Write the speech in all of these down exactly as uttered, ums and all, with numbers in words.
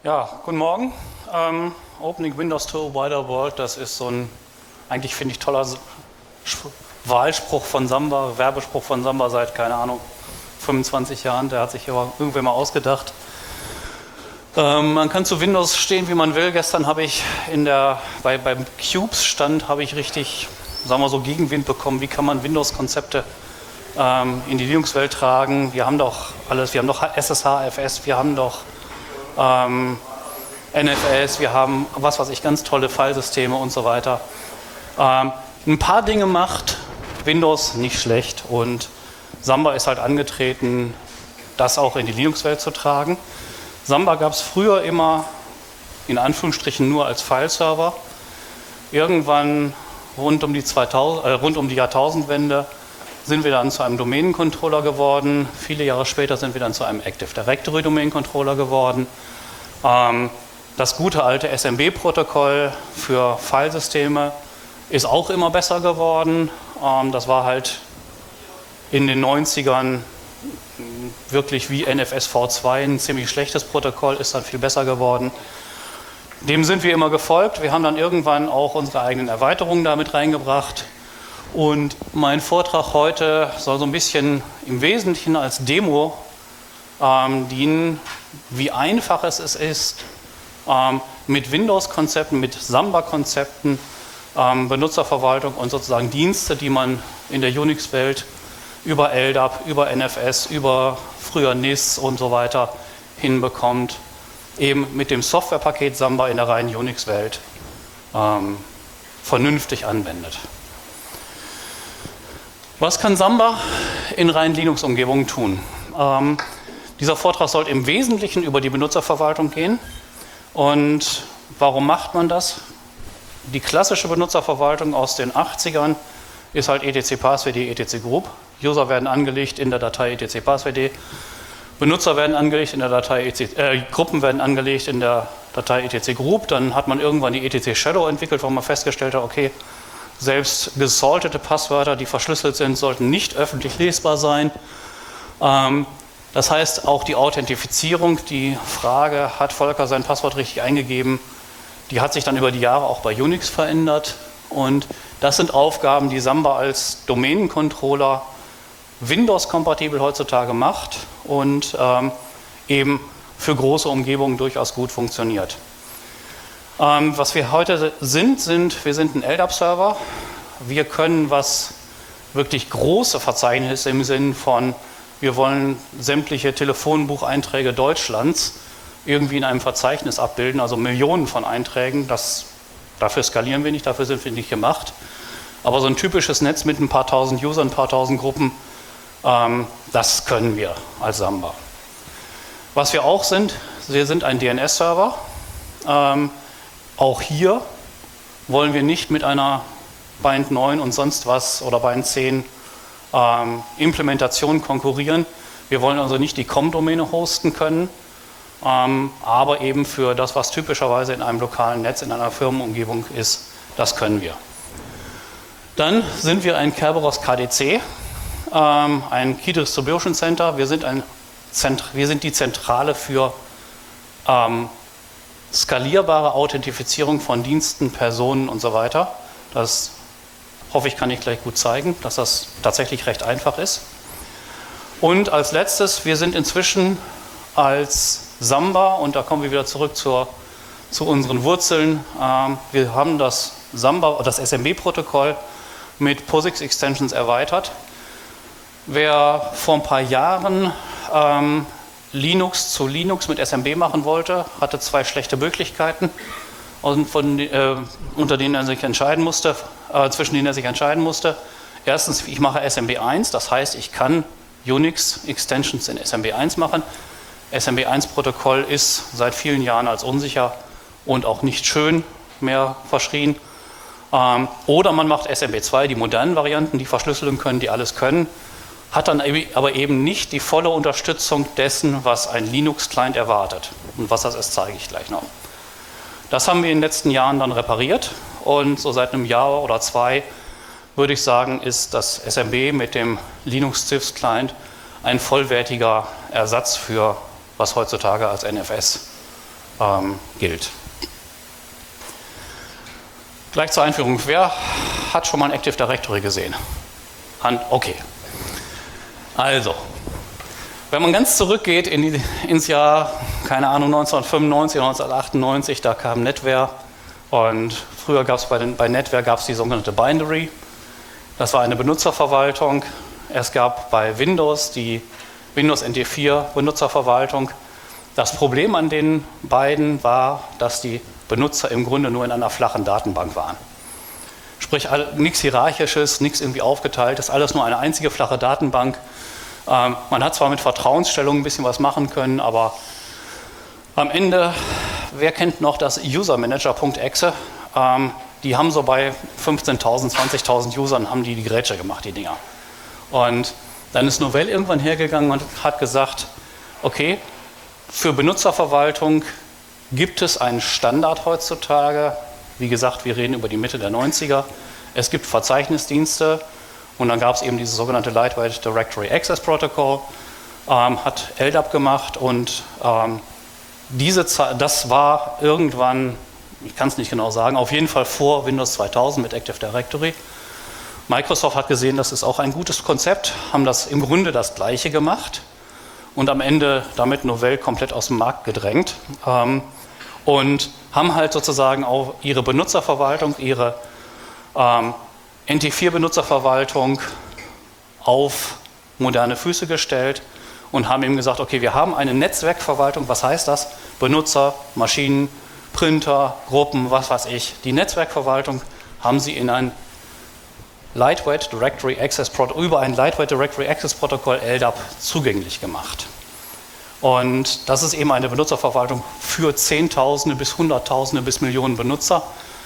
Ja, guten Morgen. Ähm, Opening Windows to a Wider World, das ist so ein, eigentlich finde ich, toller Wahlspruch von Samba, Werbespruch von Samba seit, keine Ahnung, fünfundzwanzig Jahren. Der hat sich aber irgendwer mal ausgedacht. Ähm, man kann zu Windows stehen, wie man will. Gestern habe ich in der, bei, beim Cubes-Stand habe ich richtig, sagen wir so, Gegenwind bekommen. Wie kann man Windows-Konzepte ähm, in die Linux-Welt tragen? Wir haben doch alles, wir haben doch S S H, F S, wir haben doch Ähm, N F S, wir haben, was weiß ich, ganz tolle Filesysteme und so weiter. Ähm, ein paar Dinge macht Windows nicht schlecht und Samba ist halt angetreten, das auch in die Linux-Welt zu tragen. Samba gab es früher immer in Anführungsstrichen nur als Fileserver. Irgendwann rund um die, zweitausend, äh, rund um die Jahrtausendwende sind wir dann zu einem Domänencontroller geworden. Viele Jahre später sind wir dann zu einem Active Directory Domänencontroller geworden. Ähm, das gute alte S M B-Protokoll für Filesysteme ist auch immer besser geworden. Ähm, das war halt in den neunzigern wirklich wie N F S V zwei ein ziemlich schlechtes Protokoll, ist dann viel besser geworden. Dem sind wir immer gefolgt. Wir haben dann irgendwann auch unsere eigenen Erweiterungen damit reingebracht. Und mein Vortrag heute soll so ein bisschen im Wesentlichen als Demo ähm, dienen, wie einfach es ist, ähm, mit Windows-Konzepten, mit Samba-Konzepten, ähm, Benutzerverwaltung und sozusagen Dienste, die man in der Unix-Welt über L D A P, über N F S, über früher N I S und so weiter hinbekommt, eben mit dem Softwarepaket Samba in der reinen Unix-Welt ähm, vernünftig anwendet. Was kann Samba in reinen Linux-Umgebungen tun? Ähm, dieser Vortrag soll im Wesentlichen über die Benutzerverwaltung gehen. Und warum macht man das? Die klassische Benutzerverwaltung aus den achtzigern ist halt etc passwd, etc group. User werden angelegt in der Datei etc passwd. Benutzer werden angelegt in der Datei, etc, äh, Gruppen werden angelegt in der Datei etc group. Dann hat man irgendwann die etc shadow entwickelt, wo man festgestellt hat, okay, selbst gesaltete Passwörter, die verschlüsselt sind, sollten nicht öffentlich lesbar sein. Ähm, das heißt, auch die Authentifizierung, die Frage, hat Volker sein Passwort richtig eingegeben, die hat sich dann über die Jahre auch bei Unix verändert. Und das sind Aufgaben, die Samba als Domänencontroller Windows-kompatibel heutzutage macht und ähm, eben für große Umgebungen durchaus gut funktioniert. Ähm, was wir heute sind, sind, wir sind ein L D A P-Server. Wir können was wirklich große Verzeichnisse im Sinn von, wir wollen sämtliche Telefonbucheinträge Deutschlands irgendwie in einem Verzeichnis abbilden, also Millionen von Einträgen. Das, dafür skalieren wir nicht, dafür sind wir nicht gemacht. Aber so ein typisches Netz mit ein paar tausend Usern, ein paar tausend Gruppen, ähm, das können wir als Samba. Was wir auch sind, wir sind ein D N S-Server. Ähm, Auch hier wollen wir nicht mit einer Bind neun und sonst was oder Bind zehn ähm, Implementation konkurrieren. Wir wollen also nicht die C O M-Domäne hosten können, ähm, aber eben für das, was typischerweise in einem lokalen Netz, in einer Firmenumgebung ist, das können wir. Dann sind wir ein Kerberos K D C, ähm, ein Key Distribution Center. Wir sind, ein Zentr- wir sind die Zentrale für ähm, skalierbare Authentifizierung von Diensten, Personen und so weiter. Das hoffe ich, kann ich gleich gut zeigen, dass das tatsächlich recht einfach ist. Und als letztes, wir sind inzwischen als Samba, und da kommen wir wieder zurück zur, zu unseren Wurzeln, ähm, wir haben das Samba, das S M B-Protokoll mit POSIX-Extensions erweitert. Wer vor ein paar Jahren ähm, Linux zu Linux mit S M B machen wollte, hatte zwei schlechte Möglichkeiten, von, äh, unter denen er sich entscheiden musste, äh, zwischen denen er sich entscheiden musste. Erstens, ich mache S M B eins, das heißt, ich kann Unix-Extensions in S M B eins machen. S M B eins Protokoll ist seit vielen Jahren als unsicher und auch nicht schön mehr verschrien. Ähm, oder man macht S M B zwei, die modernen Varianten, die verschlüsseln können, die alles können, hat dann aber eben nicht die volle Unterstützung dessen, was ein Linux-Client erwartet. Und was das ist, zeige ich gleich noch. Das haben wir in den letzten Jahren dann repariert und so seit einem Jahr oder zwei, würde ich sagen, ist das S M B mit dem Linux-C I F S-Client ein vollwertiger Ersatz für was heutzutage als N F S ähm, gilt. Gleich zur Einführung. Wer hat schon mal ein Active Directory gesehen? Hand, okay. Also, wenn man ganz zurückgeht in die, ins Jahr, keine Ahnung, neunzehnhundertfünfundneunzig, neunzehnhundertachtundneunzig, da kam NetWare und früher gab es bei, den, bei NetWare gab es die sogenannte Bindery. Das war eine Benutzerverwaltung. Es gab bei Windows die Windows N T vier Benutzerverwaltung. Das Problem an den beiden war, dass die Benutzer im Grunde nur in einer flachen Datenbank waren. Sprich, nichts Hierarchisches, nichts irgendwie Aufgeteiltes, alles nur eine einzige flache Datenbank. Ähm, man hat zwar mit Vertrauensstellungen ein bisschen was machen können, aber am Ende, wer kennt noch das usermanager.exe? Ähm, die haben so bei fünfzehntausend, zwanzigtausend Usern haben die die Grätsche gemacht, die Dinger. Und dann ist Novell irgendwann hergegangen und hat gesagt, okay, für Benutzerverwaltung gibt es einen Standard heutzutage. Wie gesagt, wir reden über die Mitte der neunziger. Es gibt Verzeichnisdienste und dann gab es eben dieses sogenannte Lightweight Directory Access Protocol, ähm, hat L D A P gemacht und ähm, diese, das war irgendwann, ich kann es nicht genau sagen, auf jeden Fall vor Windows zweitausend mit Active Directory. Microsoft hat gesehen, das ist auch ein gutes Konzept, haben das im Grunde das Gleiche gemacht und am Ende damit Novell komplett aus dem Markt gedrängt ähm, und haben halt sozusagen auch ihre Benutzerverwaltung, ihre ähm, N T vier Benutzerverwaltung auf moderne Füße gestellt und haben eben gesagt, okay, wir haben eine Netzwerkverwaltung, was heißt das? Benutzer, Maschinen, Printer, Gruppen, was weiß ich. Die Netzwerkverwaltung haben sie in ein Lightweight Directory Access Protocol, über ein Lightweight Directory Access Protocol L D A P zugänglich gemacht. Und das ist eben eine Benutzerverwaltung für Zehntausende bis Hunderttausende bis Millionen Benutzer.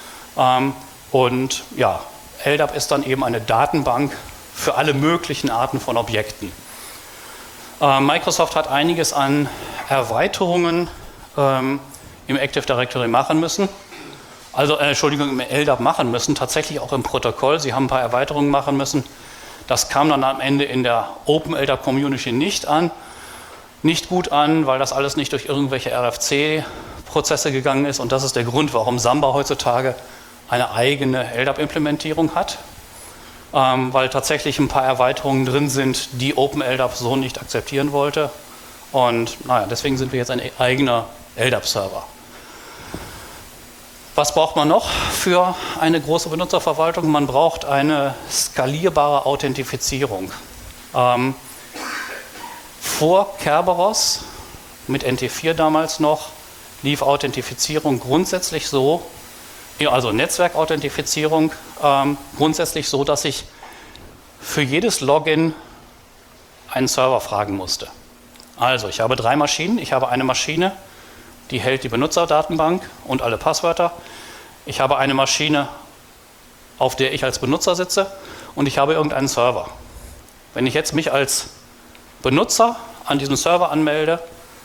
Und ja, L D A P ist dann eben eine Datenbank für alle möglichen Arten von Objekten. Microsoft hat einiges an Erweiterungen im Active Directory machen müssen. Also, äh, Entschuldigung, im L D A P machen müssen, tatsächlich auch im Protokoll. Sie haben ein paar Erweiterungen machen müssen. Das kam dann am Ende in der Open L D A P Community nicht an. Nicht gut an, weil das alles nicht durch irgendwelche R F C-Prozesse gegangen ist. Und das ist der Grund, warum Samba heutzutage eine eigene L D A P-Implementierung hat. Ähm, weil tatsächlich ein paar Erweiterungen drin sind, die Open L D A P so nicht akzeptieren wollte. Und naja, deswegen sind wir jetzt ein eigener L D A P-Server. Was braucht man noch für eine große Benutzerverwaltung? Man braucht eine skalierbare Authentifizierung. Ähm, vor Kerberos, mit N T vier damals noch, lief Authentifizierung grundsätzlich so, also Netzwerkauthentifizierung, ähm, grundsätzlich so, dass ich für jedes Login einen Server fragen musste. Also ich habe drei Maschinen, ich habe eine Maschine, die hält die Benutzerdatenbank und alle Passwörter. Ich habe eine Maschine, auf der ich als Benutzer sitze und ich habe irgendeinen Server. Wenn ich jetzt mich als Benutzer an diesem Server anmelde,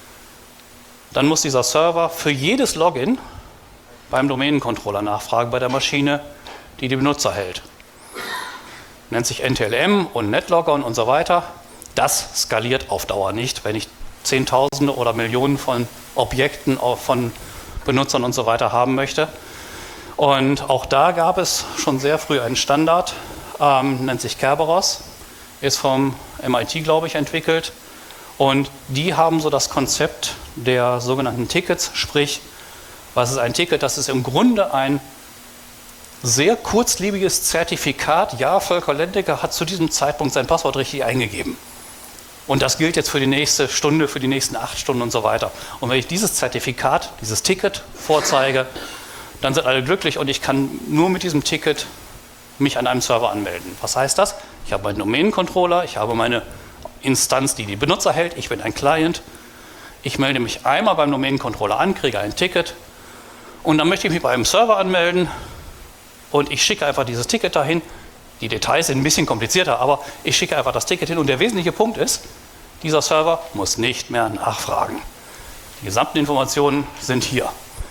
dann muss dieser Server für jedes Login beim Domänencontroller nachfragen bei der Maschine, die die Benutzer hält. Nennt sich N T L M und Netlogger und so weiter. Das skaliert auf Dauer nicht, wenn ich Zehntausende oder Millionen von Objekten von Benutzern und so weiter haben möchte. Und auch da gab es schon sehr früh einen Standard, ähm, nennt sich Kerberos, ist vom M I T, glaube ich, entwickelt. Und die haben so das Konzept der sogenannten Tickets, sprich, was ist ein Ticket? Das ist im Grunde ein sehr kurzlebiges Zertifikat. Ja, Volker Lendecker hat zu diesem Zeitpunkt sein Passwort richtig eingegeben. Und das gilt jetzt für die nächste Stunde, für die nächsten acht Stunden und so weiter. Und wenn ich dieses Zertifikat, dieses Ticket vorzeige, dann sind alle glücklich und ich kann nur mit diesem Ticket mich an einem Server anmelden. Was heißt das? Ich habe meinen Domänencontroller, ich habe meine Instanz, die die Benutzer hält, ich bin ein Client. Ich melde mich einmal beim Domänencontroller an, kriege ein Ticket und dann möchte ich mich bei einem Server anmelden und ich schicke einfach dieses Ticket dahin. Die Details sind ein bisschen komplizierter, aber ich schicke einfach das Ticket hin und der wesentliche Punkt ist, dieser Server muss nicht mehr nachfragen. Die gesamten Informationen sind hier.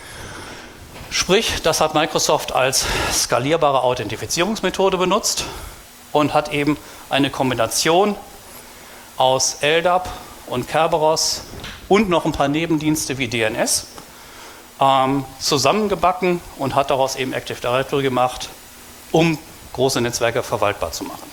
Sprich, das hat Microsoft als skalierbare Authentifizierungsmethode benutzt und hat eben eine Kombination aus L D A P und Kerberos und noch ein paar Nebendienste wie D N S ähm, zusammengebacken und hat daraus eben Active Directory gemacht, um große Netzwerke verwaltbar zu machen.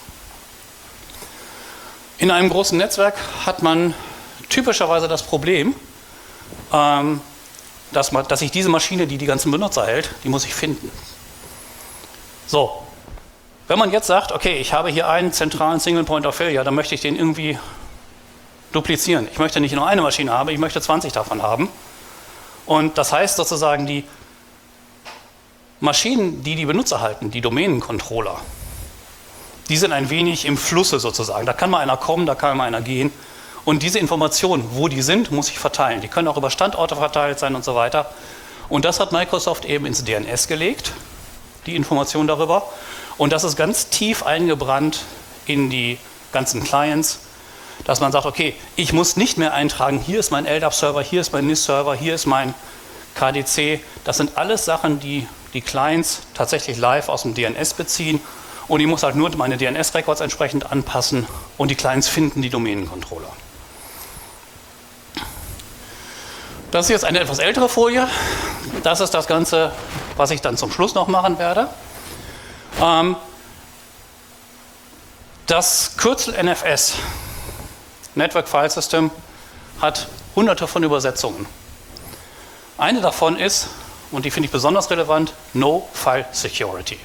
In einem großen Netzwerk hat man typischerweise das Problem, ähm, dass, man, dass ich diese Maschine, die die ganzen Benutzer hält, die muss ich finden. So, wenn man jetzt sagt, okay, ich habe hier einen zentralen Single Point of Failure, dann möchte ich den irgendwie duplizieren. Ich möchte nicht nur eine Maschine haben, ich möchte zwanzig davon haben. Und das heißt sozusagen, die Maschinen, die die Benutzer halten, die Domänencontroller, die sind ein wenig im Flusse sozusagen. Da kann mal einer kommen, da kann mal einer gehen. Und diese Informationen, wo die sind, muss ich verteilen. Die können auch über Standorte verteilt sein und so weiter. Und das hat Microsoft eben ins D N S gelegt, die Information darüber. Und das ist ganz tief eingebrannt in die ganzen Clients, dass man sagt, okay, ich muss nicht mehr eintragen, hier ist mein L D A P-Server, hier ist mein N I S-Server, hier ist mein K D C. Das sind alles Sachen, die die Clients tatsächlich live aus dem D N S beziehen. Und ich muss halt nur meine D N S-Records entsprechend anpassen und die Clients finden die Domänencontroller. Das ist jetzt eine etwas ältere Folie. Das ist das Ganze, was ich dann zum Schluss noch machen werde. Ähm, das Kürzel N F S, Network File System, hat hunderte von Übersetzungen. Eine davon ist, und die finde ich besonders relevant, No File Security.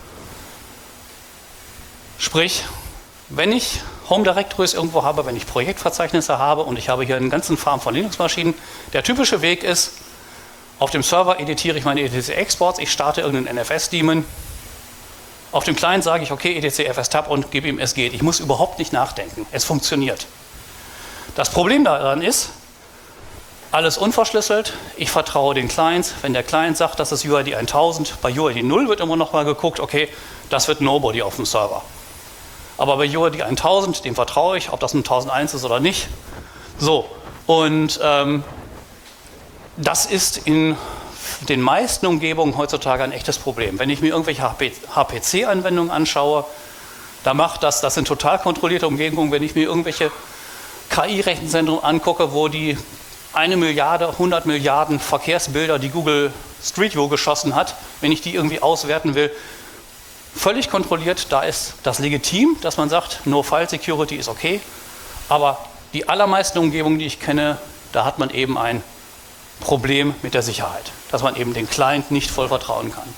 Sprich, wenn ich Home Directories irgendwo habe, wenn ich Projektverzeichnisse habe und ich habe hier einen ganzen Farm von Linux-Maschinen, der typische Weg ist, auf dem Server editiere ich meine E T C-Exports, ich starte irgendeinen N F S-Daemon, auf dem Client sage ich, okay, E T C fstab und gebe ihm, es geht. Ich muss überhaupt nicht nachdenken, es funktioniert. Das Problem daran ist, alles unverschlüsselt, ich vertraue den Clients, wenn der Client sagt, das ist U I D tausend, bei U I D null wird immer noch mal geguckt, okay, das wird Nobody auf dem Server. Aber bei U I D tausend, dem vertraue ich, ob das ein tausendeins ist oder nicht. So, und ähm, das ist in den meisten Umgebungen heutzutage ein echtes Problem. Wenn ich mir irgendwelche H P C-Anwendungen anschaue, da macht das, das sind total kontrollierte Umgebungen. Wenn ich mir irgendwelche K I-Rechenzentren angucke, wo die eine Milliarde, hundert Milliarden Verkehrsbilder, die Google Street View geschossen hat, wenn ich die irgendwie auswerten will, völlig kontrolliert, da ist das legitim, dass man sagt, No File Security ist okay, aber die allermeisten Umgebungen, die ich kenne, da hat man eben ein Problem mit der Sicherheit, dass man eben den Client nicht voll vertrauen kann.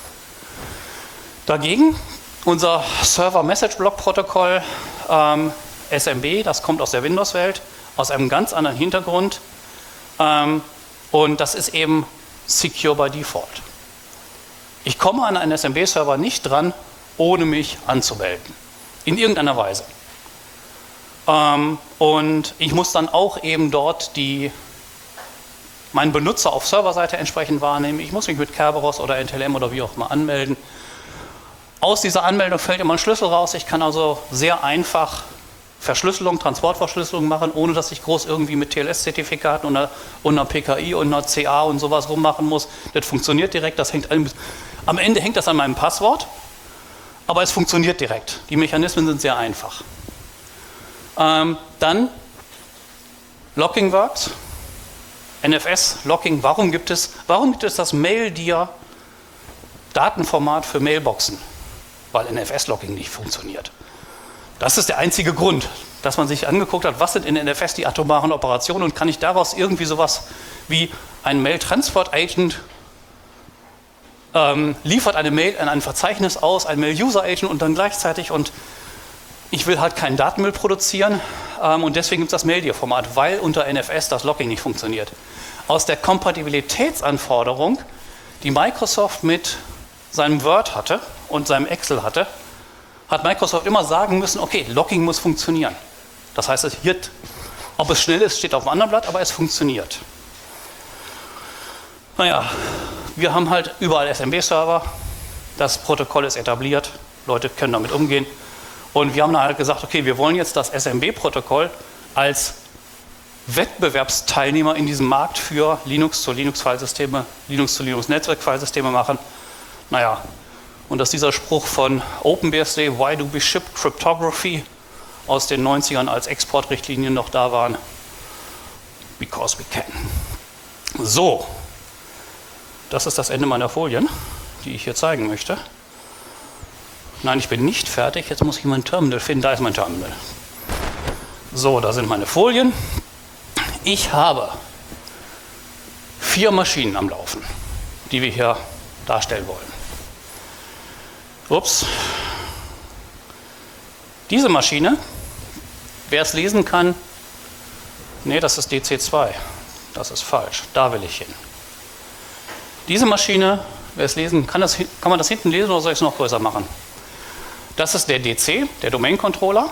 Dagegen unser Server Message Block Protokoll, ähm, S M B, das kommt aus der Windows-Welt, aus einem ganz anderen Hintergrund, ähm, und das ist eben Secure by Default. Ich komme an einen S M B-Server nicht dran, ohne mich anzumelden. In irgendeiner Weise. Ähm, und ich muss dann auch eben dort die, meinen Benutzer auf Serverseite entsprechend wahrnehmen. Ich muss mich mit Kerberos oder N T L M oder wie auch immer anmelden. Aus dieser Anmeldung fällt immer ein Schlüssel raus. Ich kann also sehr einfach Verschlüsselung, Transportverschlüsselung machen, ohne dass ich groß irgendwie mit T L S-Zertifikaten und einer, und einer P K I und einer C A und sowas rummachen muss. Das funktioniert direkt, das hängt, am Ende hängt das an meinem Passwort, aber es funktioniert direkt. Die Mechanismen sind sehr einfach. Ähm, dann Locking Works, N F S-Locking. Warum gibt es, warum gibt es das Mail-Dir-Datenformat für Mailboxen? Weil N F S-Locking nicht funktioniert. Das ist der einzige Grund, dass man sich angeguckt hat, was sind in N F S die atomaren Operationen und kann ich daraus irgendwie sowas wie ein Mail-Transport-Agent ähm, liefert eine Mail an ein Verzeichnis aus, ein Mail-User-Agent und dann gleichzeitig, und ich will halt keinen Datenmüll produzieren, ähm, und deswegen gibt es das Mail-Dir-Format, weil unter N F S das Locking nicht funktioniert. Aus der Kompatibilitätsanforderung, die Microsoft mit seinem Word hatte und seinem Excel hatte, hat Microsoft immer sagen müssen, okay, Locking muss funktionieren. Das heißt, es wird, ob es schnell ist, steht auf dem anderen Blatt, aber es funktioniert. Naja, wir haben halt überall S M B-Server, das Protokoll ist etabliert, Leute können damit umgehen. Und wir haben dann halt gesagt, okay, wir wollen jetzt das S M B-Protokoll als Wettbewerbsteilnehmer in diesem Markt für Linux zu Linux-Filesysteme, Linux zu Linux-Netzwerk-Filesysteme machen. Naja, und dass dieser Spruch von OpenBSD, Why do we ship cryptography, aus den neunzigern als Exportrichtlinien noch da waren. Because we can. So, Das ist das Ende meiner Folien, die ich hier zeigen möchte. Nein, ich bin nicht fertig. Jetzt muss ich mein Terminal finden. Da ist mein Terminal. So, da sind meine Folien. Ich habe vier Maschinen am Laufen, die wir hier darstellen wollen. Ups. Diese Maschine, wer es lesen kann, nee, das ist D C zwei. Das ist falsch. Da will ich hin. Diese Maschine, wer es lesen kann, das, kann man das hinten lesen oder soll ich es noch größer machen? Das ist der D C, der Domain Controller.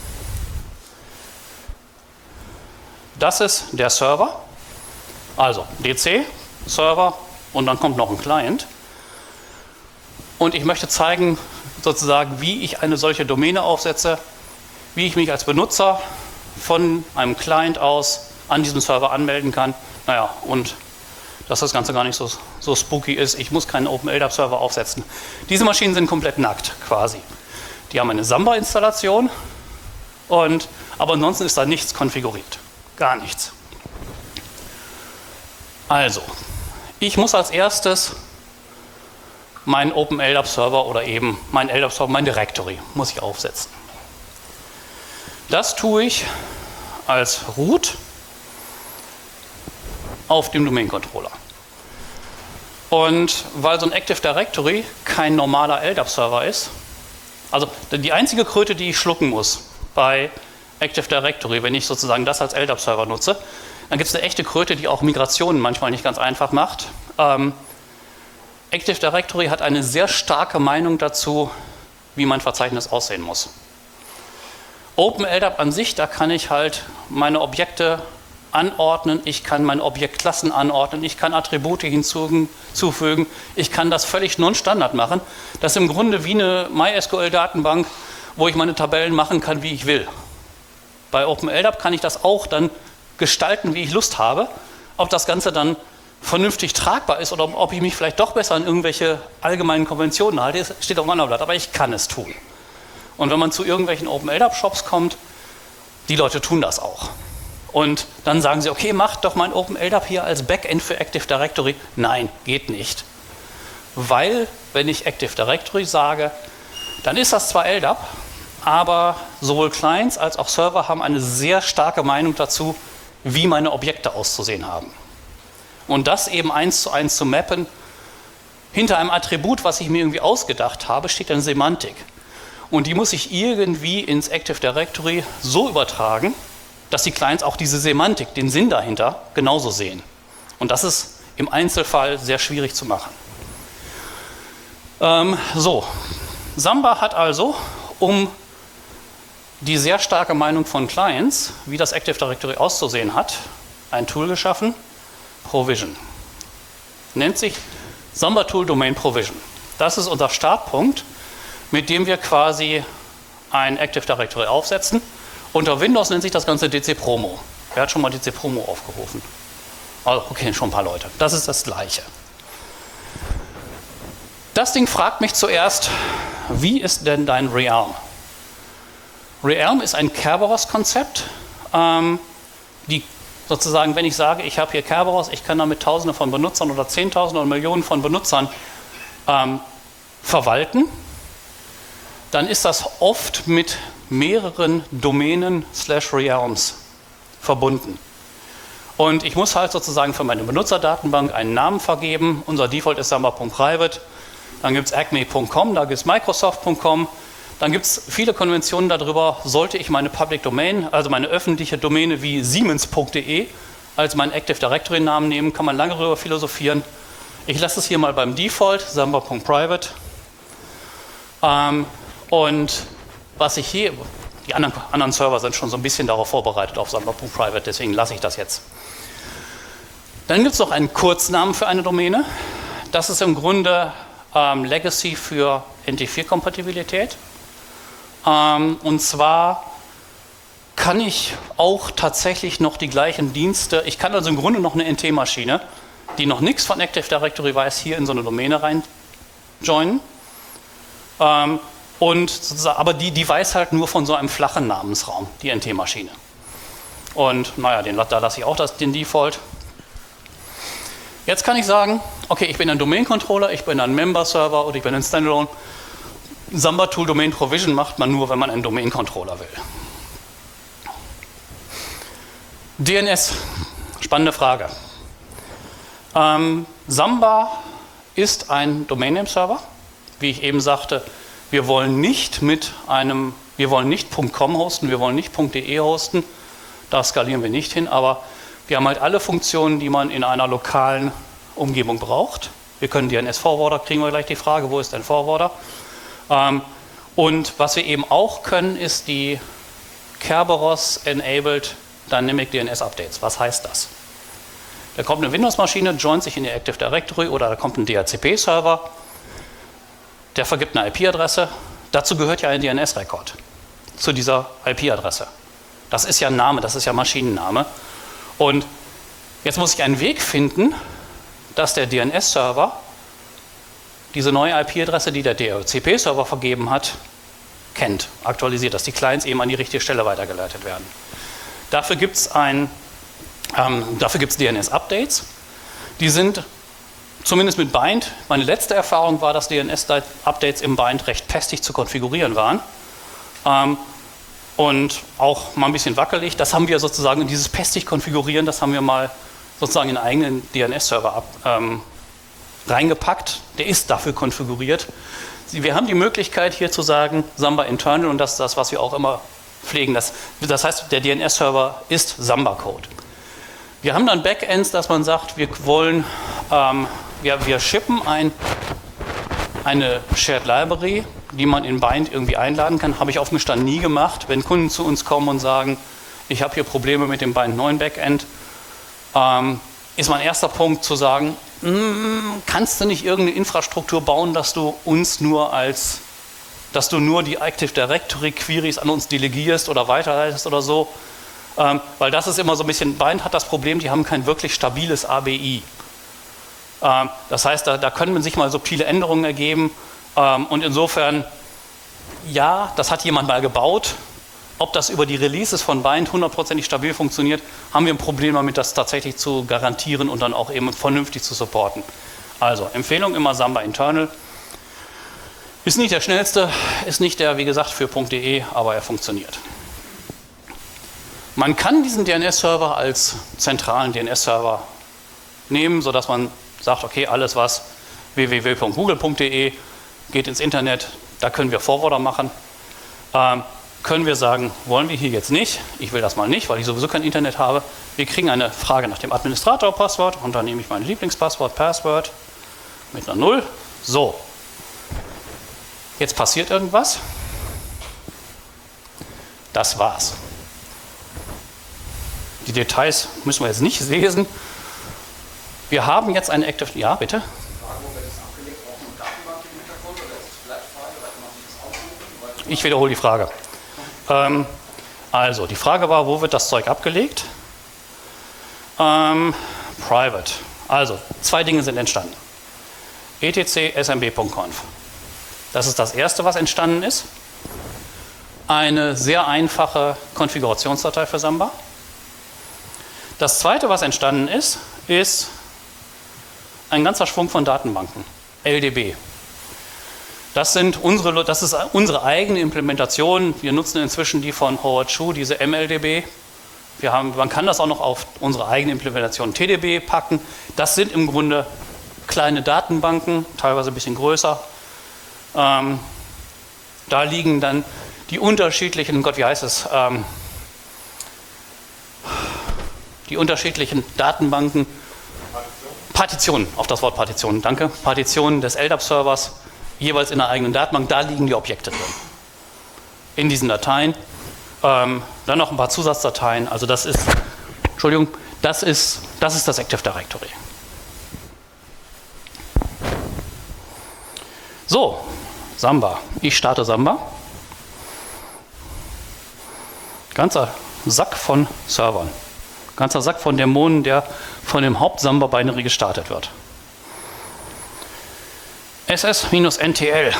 Das ist der Server. Also D C, Server und dann kommt noch ein Client. Und ich möchte zeigen, sozusagen, wie ich eine solche Domäne aufsetze, wie ich mich als Benutzer von einem Client aus an diesem Server anmelden kann. Naja, und dass das Ganze gar nicht so, so spooky ist. Ich muss keinen OpenLDAP-Server aufsetzen. Diese Maschinen sind komplett nackt, quasi. Die haben eine Samba-Installation, und, aber ansonsten ist da nichts konfiguriert. Gar nichts. Also, ich muss als erstes meinen OpenLDAP-Server oder eben meinen L D A P-Server, mein Directory, muss ich aufsetzen. Das tue ich als Root auf dem Domain-Controller. Und weil so ein Active Directory kein normaler L D A P-Server ist, also die einzige Kröte, die ich schlucken muss bei Active Directory, wenn ich sozusagen das als L D A P-Server nutze, dann gibt es eine echte Kröte, die auch Migrationen manchmal nicht ganz einfach macht. Ähm, Active Directory hat eine sehr starke Meinung dazu, wie mein Verzeichnis aussehen muss. OpenLDAP an sich, da kann ich halt meine Objekte anordnen, ich kann meine Objektklassen anordnen, ich kann Attribute hinzufügen, ich kann das völlig non-Standard machen. Das ist im Grunde wie eine MySQL-Datenbank, wo ich meine Tabellen machen kann, wie ich will. Bei OpenLDAP kann ich das auch dann gestalten, wie ich Lust habe. Ob das Ganze dann vernünftig tragbar ist oder ob ich mich vielleicht doch besser an irgendwelche allgemeinen Konventionen halte, steht auf einem anderen Blatt, aber ich kann es tun. Und wenn man zu irgendwelchen OpenLDAP-Shops kommt, die Leute tun das auch. Und dann sagen sie, okay, macht doch mein OpenLDAP hier als Backend für Active Directory. Nein, geht nicht. Weil, wenn ich Active Directory sage, dann ist das zwar L D A P, aber sowohl Clients als auch Server haben eine sehr starke Meinung dazu, wie meine Objekte auszusehen haben. Und das eben eins zu eins zu mappen, hinter einem Attribut, was ich mir irgendwie ausgedacht habe, steht eine Semantik. Und die muss ich irgendwie ins Active Directory so übertragen, dass die Clients auch diese Semantik, den Sinn dahinter, genauso sehen. Und das ist im Einzelfall sehr schwierig zu machen. Ähm, so, Samba hat also, um die sehr starke Meinung von Clients, wie das Active Directory auszusehen hat, ein Tool geschaffen, Provision. Nennt sich Samba Tool Domain Provision. Das ist unser Startpunkt, mit dem wir quasi ein Active Directory aufsetzen. Unter Windows nennt sich das Ganze D C Promo. Wer hat schon mal D C Promo aufgerufen? Also, okay, schon ein paar Leute. Das ist das Gleiche. Das Ding fragt mich zuerst, wie ist denn dein Realm? Realm ist ein Kerberos-Konzept. Ähm, die sozusagen, wenn ich sage, ich habe hier Kerberos, ich kann damit Tausende von Benutzern oder Zehntausende oder Millionen von Benutzern ähm, verwalten, dann ist das oft mit mehreren Domänen slash Realms verbunden. Und ich muss halt sozusagen für meine Benutzerdatenbank einen Namen vergeben. Unser Default ist samba punkt private. Dann gibt es acme punkt com, da gibt es microsoft punkt com. Dann gibt es viele Konventionen darüber, sollte ich meine Public Domain, also meine öffentliche Domäne wie siemens punkt de als meinen Active Directory Namen nehmen, kann man lange darüber philosophieren. Ich lasse es hier mal beim Default, samba punkt private. Ähm, und was ich hier, die anderen, anderen Server sind schon so ein bisschen darauf vorbereitet auf samba punkt private, deswegen lasse ich das jetzt. Dann gibt es noch einen Kurznamen für eine Domäne. Das ist im Grunde ähm, Legacy für N T vier Kompatibilität. Ähm, und zwar kann ich auch tatsächlich noch die gleichen Dienste, ich kann also im Grunde noch eine N T-Maschine, die noch nichts von Active Directory weiß, hier in so eine Domäne rein joinen. Ähm, und sozusagen, aber die, die weiß halt nur von so einem flachen Namensraum, die N T-Maschine. Und naja, den, da lasse ich auch das, den Default. Jetzt kann ich sagen, okay, ich bin ein Domain-Controller, ich bin ein Member-Server oder ich bin ein Standalone. Samba Tool Domain Provision macht man nur, wenn man einen Domain-Controller will. D N S, spannende Frage. Ähm, Samba ist ein Domain-Name-Server. Wie ich eben sagte, wir wollen nicht mit einem, wir wollen nicht .com hosten, wir wollen nicht .de hosten, da skalieren wir nicht hin, aber wir haben halt alle Funktionen, die man in einer lokalen Umgebung braucht. Wir können D N S-Forwarder, kriegen wir gleich die Frage, wo ist ein Forwarder? Ähm, und was wir eben auch können, ist die Kerberos-enabled Dynamic D N S Updates. Was heißt das? Da kommt eine Windows-Maschine, joint sich in die Active Directory oder da kommt ein D H C P-Server, der vergibt eine I P-Adresse. Dazu gehört ja ein D N S-Record zu dieser I P-Adresse. Das ist ja ein Name, das ist ja Maschinenname. Und jetzt muss ich einen Weg finden, dass der D N S-Server diese neue I P-Adresse, die der D H C P-Server vergeben hat, kennt, aktualisiert, dass die Clients eben an die richtige Stelle weitergeleitet werden. Dafür gibt es ein, ähm, dafür gibt es D N S-Updates. Die sind zumindest mit Bind, meine letzte Erfahrung war, dass D N S-Updates im Bind recht pestig zu konfigurieren waren. Ähm, und auch mal ein bisschen wackelig. Das haben wir sozusagen, dieses pestig konfigurieren, das haben wir mal sozusagen in einen eigenen D N S-Server ähm, reingepackt. Der ist dafür konfiguriert. Wir haben die Möglichkeit hier zu sagen, Samba Internal, und das ist das, was wir auch immer pflegen. Das, das heißt, der D N S-Server ist Samba-Code. Wir haben dann Backends, dass man sagt, wir wollen, ähm, wir, wir shippen ein, eine Shared Library, die man in Bind irgendwie einladen kann. Habe ich offen gestanden nie gemacht. Wenn Kunden zu uns kommen und sagen, ich habe hier Probleme mit dem Bind neun Backend, ähm, ist mein erster Punkt zu sagen, mm, kannst du nicht irgendeine Infrastruktur bauen, dass du uns nur als, dass du nur die Active Directory Queries an uns delegierst oder weiterleitest oder so. Ähm, weil das ist immer so ein bisschen, Bind hat das Problem, die haben kein wirklich stabiles A B I. Ähm, das heißt, da, da können sich mal subtile Änderungen ergeben. Ähm, und insofern, ja, das hat jemand mal gebaut. Ob das über die Releases von Bind hundertprozentig stabil funktioniert, haben wir ein Problem damit, das tatsächlich zu garantieren und dann auch eben vernünftig zu supporten. Also, Empfehlung immer Samba Internal. Ist nicht der schnellste, ist nicht der, wie gesagt, für .de, aber er funktioniert. Man kann diesen D N S-Server als zentralen D N S-Server nehmen, sodass man sagt, okay, alles was w w w punkt google punkt de geht ins Internet, da können wir Forwarder machen. Ähm, können wir sagen, wollen wir hier jetzt nicht, ich will das mal nicht, weil ich sowieso kein Internet habe. Wir kriegen eine Frage nach dem Administrator-Passwort und dann nehme ich mein Lieblingspasswort, Password, mit einer Null. So, jetzt passiert irgendwas. Das war's. Die Details müssen wir jetzt nicht lesen. Wir haben jetzt eine Active... Ja, bitte? Ich wiederhole die Frage. Ähm, also, die Frage war, wo wird das Zeug abgelegt? Ähm, private. Also, zwei Dinge sind entstanden. etc S M B punkt conf. Das ist das erste, was entstanden ist. Eine sehr einfache Konfigurationsdatei für Samba. Das zweite, was entstanden ist, ist ein ganzer Schwung von Datenbanken, L D B. Das, sind unsere, das ist unsere eigene Implementation. Wir nutzen inzwischen die von Howard Schuh, diese M L D B. Wir haben, man kann das auch noch auf unsere eigene Implementation T D B packen. Das sind im Grunde kleine Datenbanken, teilweise ein bisschen größer. Ähm, da liegen dann die unterschiedlichen, Gott, wie heißt es, ähm, die unterschiedlichen Datenbanken, Partitionen, auf das Wort Partitionen, danke, Partitionen des L D A P-Servers, jeweils in einer eigenen Datenbank, da liegen die Objekte drin. In diesen Dateien. Ähm, dann noch ein paar Zusatzdateien, also das ist, Entschuldigung, das ist das, ist das Active Directory. So, Samba. Ich starte Samba. Ganzer Sack von Servern. Ganzer Sack von Dämonen, der von dem Haupt-Samba-Binary gestartet wird. S S N T L.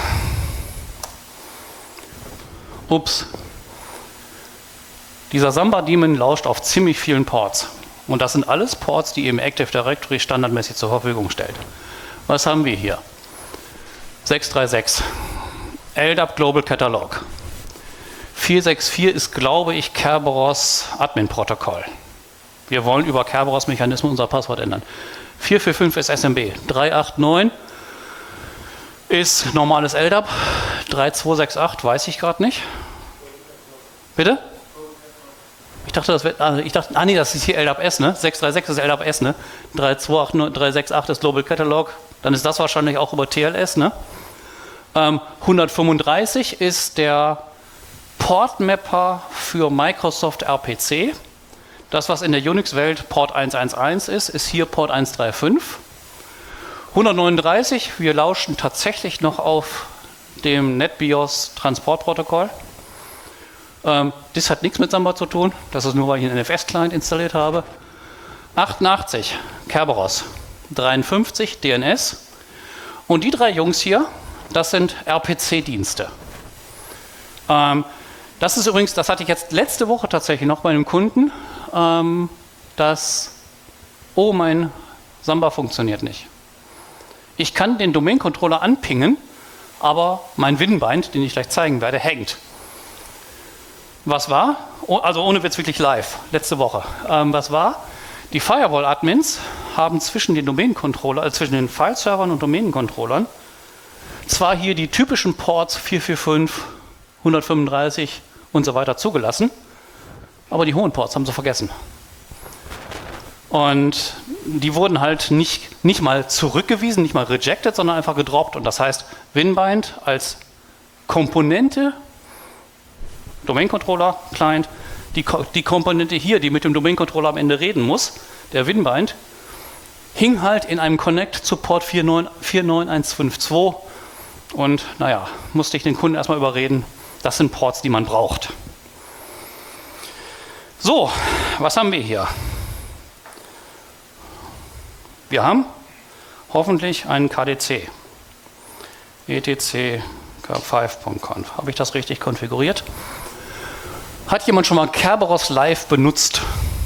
Ups. Dieser Samba-Daemon lauscht auf ziemlich vielen Ports. Und das sind alles Ports, die eben Active Directory standardmäßig zur Verfügung stellt. Was haben wir hier? sechs drei sechs. L D A P Global Catalog. vier sechs vier ist, glaube ich, Kerberos Admin-Protokoll. Wir wollen über Kerberos-Mechanismen unser Passwort ändern. vier vier fünf ist S M B. drei acht neun ist normales L D A P. drei zwei sechs acht weiß ich gerade nicht. Bitte? Ich dachte, das wird, also ich dachte, ah nee, das ist hier L D A P S, ne? sechs drei sechs ist L D A P S, ne? drei zwei acht neun, drei sechs acht ist Global Catalog. Dann ist das wahrscheinlich auch über T L S, ne? Ähm, hundertfünfunddreißig ist der Portmapper für Microsoft R P C. Das, was in der Unix-Welt Port hundertelf ist, ist hier Port hundertfünfunddreißig. hundertneununddreißig, wir lauschen tatsächlich noch auf dem NetBIOS Transportprotokoll. Ähm, das hat nichts mit Samba zu tun, das ist nur, weil ich einen N F S-Client installiert habe. achtundachtzig, Kerberos. dreiundfünfzig, D N S. Und die drei Jungs hier, das sind R P C-Dienste. Ähm, das ist übrigens, das hatte ich jetzt letzte Woche tatsächlich noch bei einem Kunden, ähm, dass, oh, mein Samba funktioniert nicht. Ich kann den Domain-Controller anpingen, aber mein Winbind, den ich gleich zeigen werde, hängt. Was war? Also ohne Witz, wirklich live, letzte Woche. Ähm, was war? Die Firewall-Admins haben zwischen den Domain-Controller, äh, zwischen den File-Servern und Domain-Controllern zwar hier die typischen Ports vier vier fünf, hundertfünfunddreißig und so weiter zugelassen, aber die hohen Ports haben sie vergessen. Und die wurden halt nicht, nicht mal zurückgewiesen, nicht mal rejected, sondern einfach gedroppt. Und das heißt, Winbind als Komponente, Domain-Controller, Client, die, die Komponente hier, die mit dem Domain-Controller am Ende reden muss, der Winbind, hing halt in einem Connect zu Port vier neun eins fünf zwei und naja, musste ich den Kunden erstmal überreden, das sind Ports, die man braucht. So, was haben wir hier? Wir haben hoffentlich einen K D C. etc kerb fünf punkt conf. Habe ich das richtig konfiguriert? Hat jemand schon mal Kerberos Live benutzt?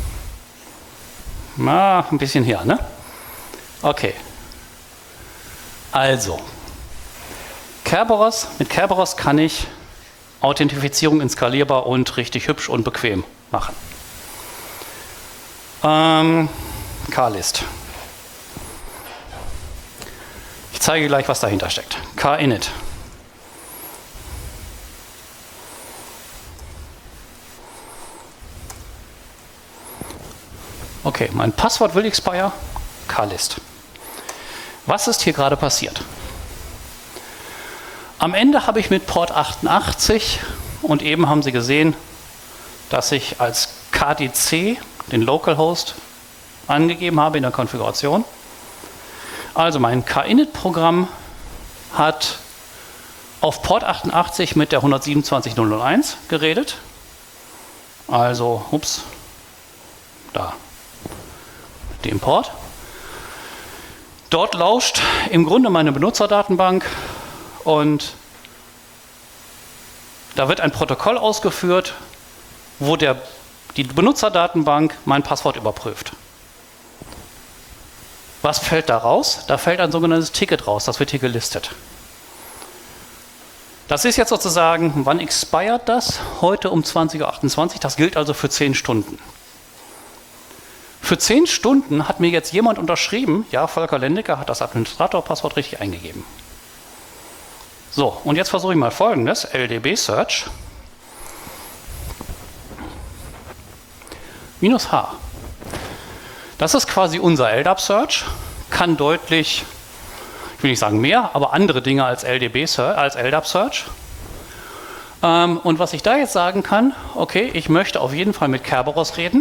Na, ein bisschen her, ne? Okay. Also, Kerberos, mit Kerberos kann ich Authentifizierung inskalierbar und richtig hübsch und bequem machen. Ähm, K-List. Ich zeige gleich, was dahinter steckt. K-Init. Okay, mein Passwort will expire. K-List. Was ist hier gerade passiert? Am Ende habe ich mit Port achtundachtzig und eben haben Sie gesehen, dass ich als K D C den Localhost angegeben habe in der Konfiguration. Also mein K-Init-Programm hat auf Port achtundachtzig mit der hundertsiebenundzwanzig null null eins geredet. Also, ups, da, dem Port. Dort lauscht im Grunde meine Benutzerdatenbank und da wird ein Protokoll ausgeführt, wo der, die Benutzerdatenbank mein Passwort überprüft. Was fällt da raus? Da fällt ein sogenanntes Ticket raus, das wird hier gelistet. Das ist jetzt sozusagen, wann expired das? Heute um zwanzig Uhr achtundzwanzig, das gilt also für zehn Stunden. Für zehn Stunden hat mir jetzt jemand unterschrieben, ja, Volker Lendecker hat das Administratorpasswort richtig eingegeben. So, und jetzt versuche ich mal Folgendes, L D B Search, minus H. Das ist quasi unser L D A P Search, kann deutlich, ich will nicht sagen mehr, aber andere Dinge als L D B Search, als L D A P Search. Ähm, und was ich da jetzt sagen kann, okay, ich möchte auf jeden Fall mit Kerberos reden.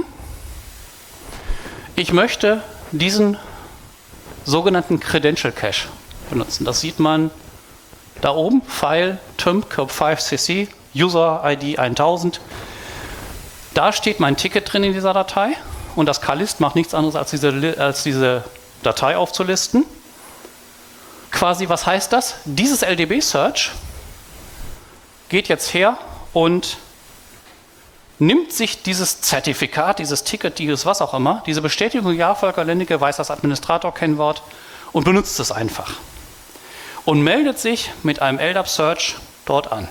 Ich möchte diesen sogenannten Credential Cache benutzen. Das sieht man da oben, File, Temp, kerb fünf C C, User I D tausend. Da steht mein Ticket drin in dieser Datei und das K-List macht nichts anderes als diese, als diese Datei aufzulisten. Quasi, was heißt das? Dieses L D B Search geht jetzt her und nimmt sich dieses Zertifikat, dieses Ticket, dieses was auch immer, diese Bestätigung, ja, Volker Lennecke weiß das Administrator-Kennwort und benutzt es einfach. Und meldet sich mit einem L D A P-Search dort an.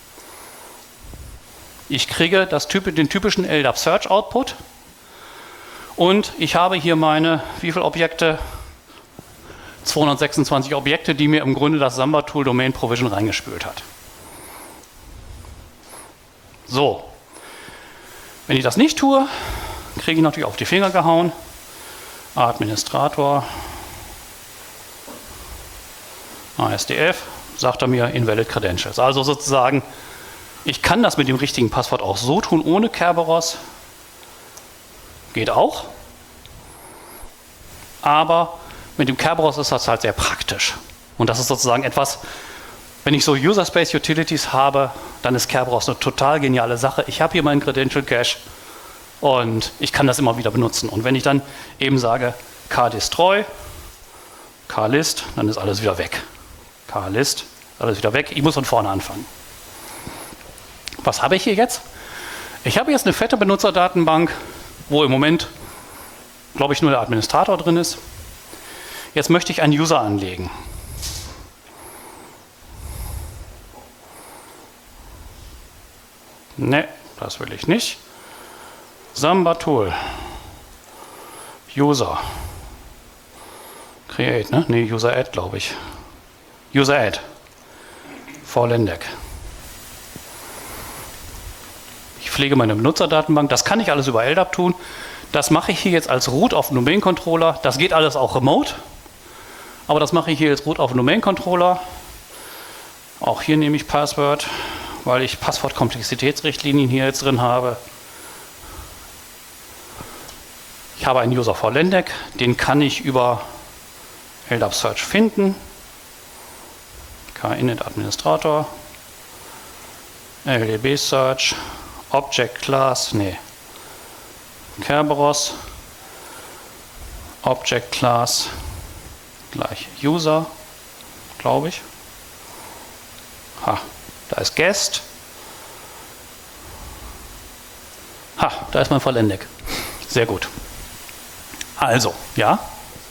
Ich kriege das, den typischen L D A P-Search-Output und ich habe hier meine, wie viele Objekte? zweihundertsechsundzwanzig Objekte, die mir im Grunde das Samba-Tool Domain Provision reingespült hat. So, wenn ich das nicht tue, kriege ich natürlich auf die Finger gehauen. Administrator, A S D F, sagt er mir Invalid Credentials. Also sozusagen, ich kann das mit dem richtigen Passwort auch so tun, ohne Kerberos. Geht auch. Aber mit dem Kerberos ist das halt sehr praktisch. Und das ist sozusagen etwas, wenn ich so User Space Utilities habe, dann ist Kerberos eine total geniale Sache. Ich habe hier meinen Credential Cache und ich kann das immer wieder benutzen. Und wenn ich dann eben sage kdestroy, klist, dann ist alles wieder weg. Klist, alles wieder weg. Ich muss von vorne anfangen. Was habe ich hier jetzt? Ich habe jetzt eine fette Benutzerdatenbank, wo im Moment, glaube ich, nur der Administrator drin ist. Jetzt möchte ich einen User anlegen. Ne, das will ich nicht. Samba Tool. User. Create, ne? Ne, User Add, glaube ich. User Add. For Lendec. Ich pflege meine Benutzerdatenbank. Das kann ich alles über L D A P tun. Das mache ich hier jetzt als Root auf dem Domain Controller. Das geht alles auch remote. Aber das mache ich hier jetzt Root auf dem Domain Controller. Auch hier nehme ich Password, weil ich Passwortkomplexitätsrichtlinien hier jetzt drin habe. Ich habe einen User for Lendec, den kann ich über L D A P Search finden. Kinit Administrator, L D B Search, Object Class, nee, Kerberos, Object Class, gleich User, glaube ich. Ha, da ist Guest. Ha, da ist mein for Lendec. Sehr gut. Also, ja?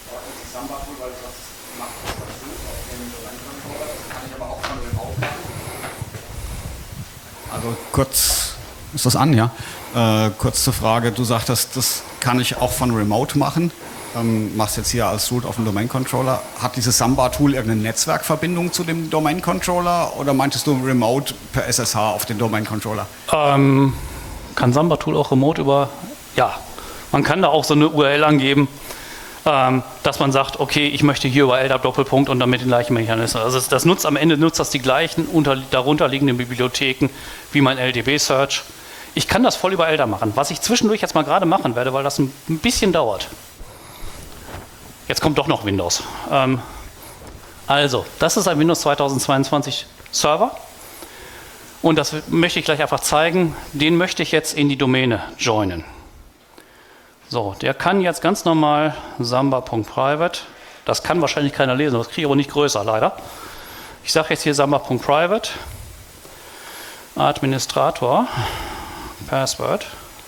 Also kurz, ist das an, ja? Äh, kurz zur Frage, du sagtest, das kann ich auch von Remote machen. Ähm, machst jetzt hier als Root auf dem Domain Controller. Hat dieses Samba-Tool irgendeine Netzwerkverbindung zu dem Domain Controller oder meintest du Remote per S S H auf den Domain Controller? Ähm, kann Samba-Tool auch remote über, ja, man kann da auch so eine U R L angeben, ähm, dass man sagt, okay, ich möchte hier über L D A P Doppelpunkt und dann mit den gleichen Mechanismen. Also das nutzt am Ende nutzt das die gleichen unter, darunter liegenden Bibliotheken wie mein L D B Search. Ich kann das voll über L D A machen, was ich zwischendurch jetzt mal gerade machen werde, weil das ein bisschen dauert. Jetzt kommt doch noch Windows. Ähm, also, das ist ein Windows zweitausendzweiundzwanzig Server und das möchte ich gleich einfach zeigen. Den möchte ich jetzt in die Domäne joinen. So, der kann jetzt ganz normal samba.private, das kann wahrscheinlich keiner lesen, das kriege ich aber nicht größer, leider. Ich sage jetzt hier samba.private, Administrator, Password.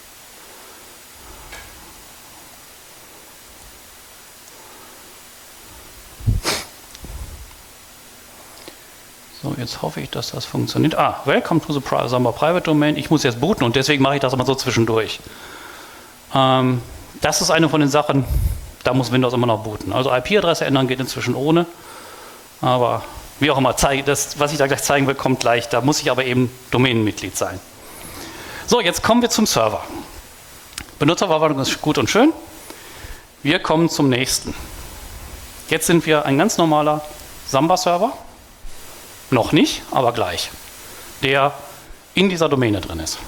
So, jetzt hoffe ich, dass das funktioniert. Ah, Welcome to the Samba Private Domain. Ich muss jetzt booten und deswegen mache ich das immer so zwischendurch. Ähm, das ist eine von den Sachen, da muss Windows immer noch booten. Also I P-Adresse ändern geht inzwischen ohne. Aber wie auch immer, das, was ich da gleich zeigen will, kommt gleich. Da muss ich aber eben Domänenmitglied sein. So, jetzt kommen wir zum Server. Benutzerverwaltung ist gut und schön. Wir kommen zum nächsten. Jetzt sind wir ein ganz normaler Samba-Server. Noch nicht, aber gleich. Der in dieser Domäne drin ist.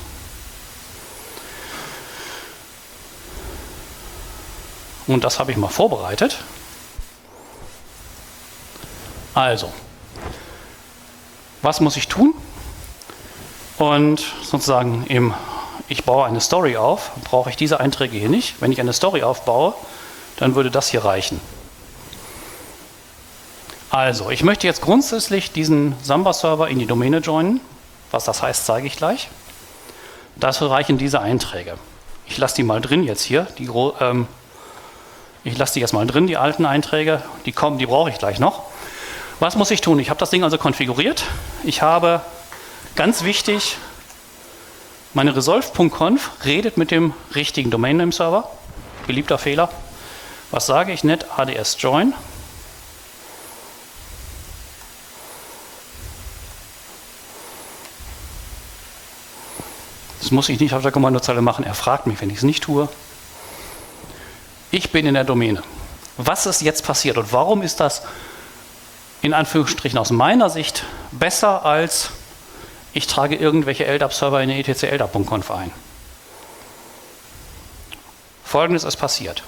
Und das habe ich mal vorbereitet. Also, was muss ich tun? Und sozusagen im, ich baue eine Story auf, brauche ich diese Einträge hier nicht. Wenn ich eine Story aufbaue, dann würde das hier reichen. Also, ich möchte jetzt grundsätzlich diesen Samba-Server in die Domäne joinen. Was das heißt, zeige ich gleich. Dazu reichen diese Einträge. Ich lasse die mal drin jetzt hier. Die, ähm, ich lasse die jetzt mal drin, die alten Einträge. Die kommen, die brauche ich gleich noch. Was muss ich tun? Ich habe das Ding also konfiguriert. Ich habe, ganz wichtig, meine resolve.conf redet mit dem richtigen Domain-Name-Server. Beliebter Fehler. Was sage ich? Net ads join. Das muss ich nicht auf der Kommandozeile machen. Er fragt mich, wenn ich es nicht tue. Ich bin in der Domäne. Was ist jetzt passiert und warum ist das in Anführungsstrichen aus meiner Sicht besser als ich trage irgendwelche L D A P-Server in etc L D A P punkt conf ein? Folgendes ist passiert.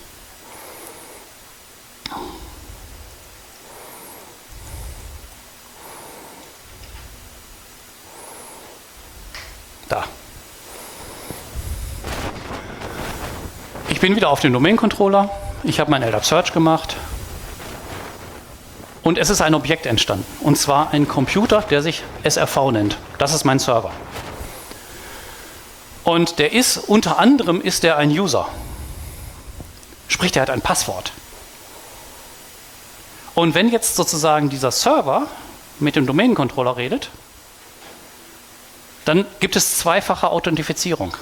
Da. Ich bin wieder auf dem Domain-Controller. Ich habe meinen L D A P-Search gemacht. Und es ist ein Objekt entstanden. Und zwar ein Computer, der sich S R V nennt. Das ist mein Server. Und der ist, unter anderem ist der ein User. Sprich, der hat ein Passwort. Und wenn jetzt sozusagen dieser Server mit dem Domain-Controller redet, dann gibt es zweifache Authentifizierung.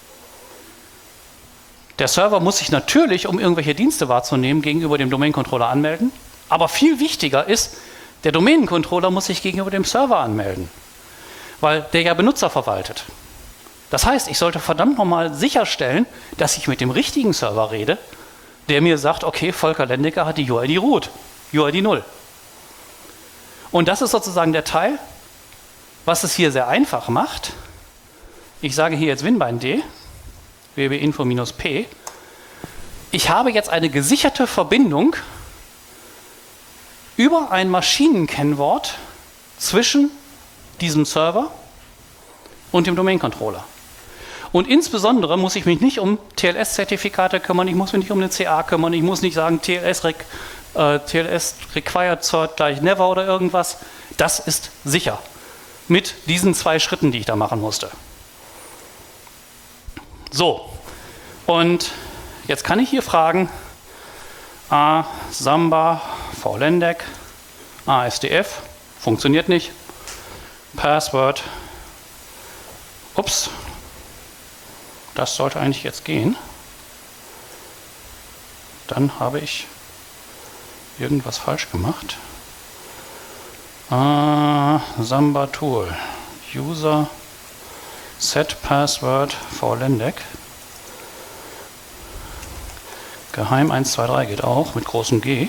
Der Server muss sich natürlich, um irgendwelche Dienste wahrzunehmen, gegenüber dem Domain-Controller anmelden. Aber viel wichtiger ist, der Domain-Controller muss sich gegenüber dem Server anmelden, weil der ja Benutzer verwaltet. Das heißt, ich sollte verdammt nochmal sicherstellen, dass ich mit dem richtigen Server rede, der mir sagt, okay, Volker Lendecker hat die U I D root, U I D null. Und das ist sozusagen der Teil, was es hier sehr einfach macht. Ich sage hier jetzt winbind.d, www.info-p. Ich habe jetzt eine gesicherte Verbindung über ein Maschinenkennwort zwischen diesem Server und dem Domain-Controller. Und insbesondere muss ich mich nicht um T L S-Zertifikate kümmern, ich muss mich nicht um eine C A kümmern, ich muss nicht sagen T L S, rec, äh, T L S required cert gleich never oder irgendwas. Das ist sicher. Mit diesen zwei Schritten, die ich da machen musste. So, und jetzt kann ich hier fragen, A, Samba, VLendec, A S D F, funktioniert nicht, Password, ups, das sollte eigentlich jetzt gehen. Dann habe ich irgendwas falsch gemacht. Ah, Samba Tool, User, Set Password, VLendec. Geheim eins zwei drei geht auch mit großem G.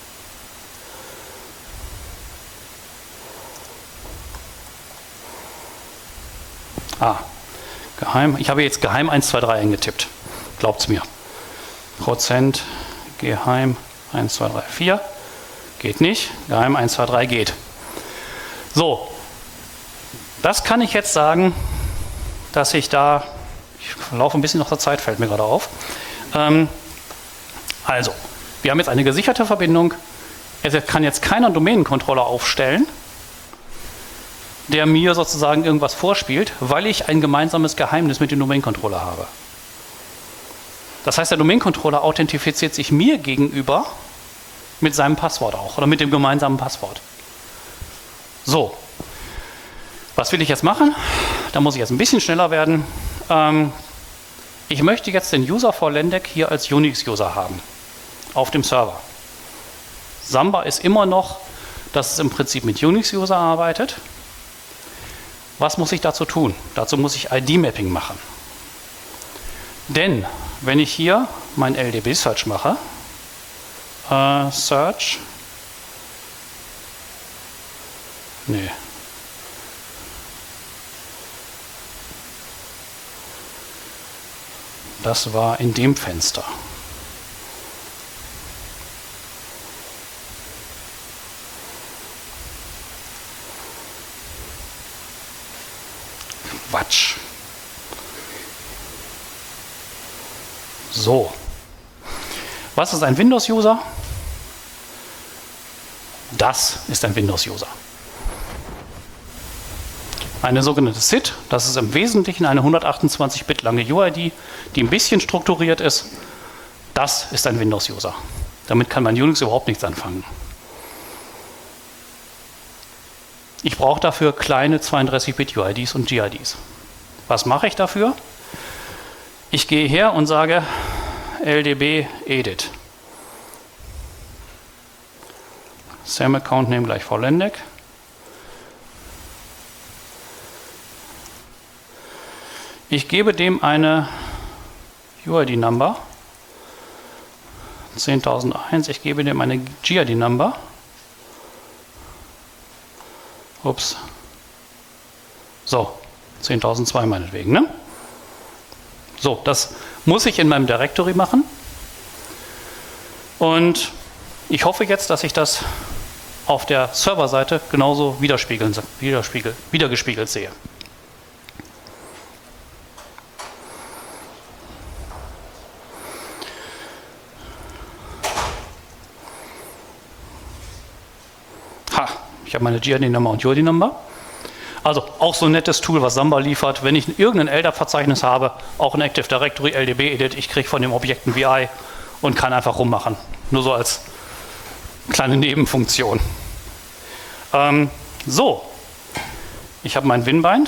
Ah, geheim. Ich habe jetzt geheim eins zwei drei eingetippt. Glaubt's mir. Prozent geheim eins zwei drei vier. Geht nicht. Geheim eins zwei drei geht. So. Das kann ich jetzt sagen, dass ich da, ich laufe ein bisschen nach der Zeit, fällt mir gerade auf. Ähm, also, wir haben jetzt eine gesicherte Verbindung. Es kann jetzt keiner Domain-Controller aufstellen, der mir sozusagen irgendwas vorspielt, weil ich ein gemeinsames Geheimnis mit dem Domain-Controller habe. Das heißt, der Domain-Controller authentifiziert sich mir gegenüber mit seinem Passwort auch oder mit dem gemeinsamen Passwort. So, was will ich jetzt machen? Da muss ich jetzt ein bisschen schneller werden. Ähm, ich möchte jetzt den User VLendec hier als Unix-User haben auf dem Server. Samba ist immer noch, dass es im Prinzip mit Unix-User arbeitet. Was muss ich dazu tun? Dazu muss ich I D-Mapping machen. Denn wenn ich hier mein L D B-Search mache, äh, Search, nee, das war in dem Fenster. Quatsch. So. Was ist ein Windows-User? Das ist ein Windows-User. Eine sogenannte S I D, das ist im Wesentlichen eine hundertachtundzwanzig Bit lange U I D, die ein bisschen strukturiert ist. Das ist ein Windows-User. Damit kann man Unix überhaupt nichts anfangen. Ich brauche dafür kleine zweiunddreißig Bit U I Ds und G I Ds. Was mache ich dafür? Ich gehe her und sage L D B edit. Sam Account Name gleich Vollendeck. Ich gebe dem eine U I D-Number, zehntausendeins, ich gebe dem eine G I D-Number. Ups. So, zehntausendzwei meinetwegen, ne? So, das muss ich in meinem Directory machen. Und ich hoffe jetzt, dass ich das auf der Serverseite genauso widerspiegeln, widerspiegel, wiedergespiegelt sehe. Ha, ich habe meine G I D-Nummer und U I D-Number. Also auch so ein nettes Tool, was Samba liefert. Wenn ich irgendein L D A P-Verzeichnis habe, auch ein Active Directory, L D B-Edit, ich kriege von dem Objekt ein V I und kann einfach rummachen. Nur so als kleine Nebenfunktion. Ähm, so, ich habe mein Winbind.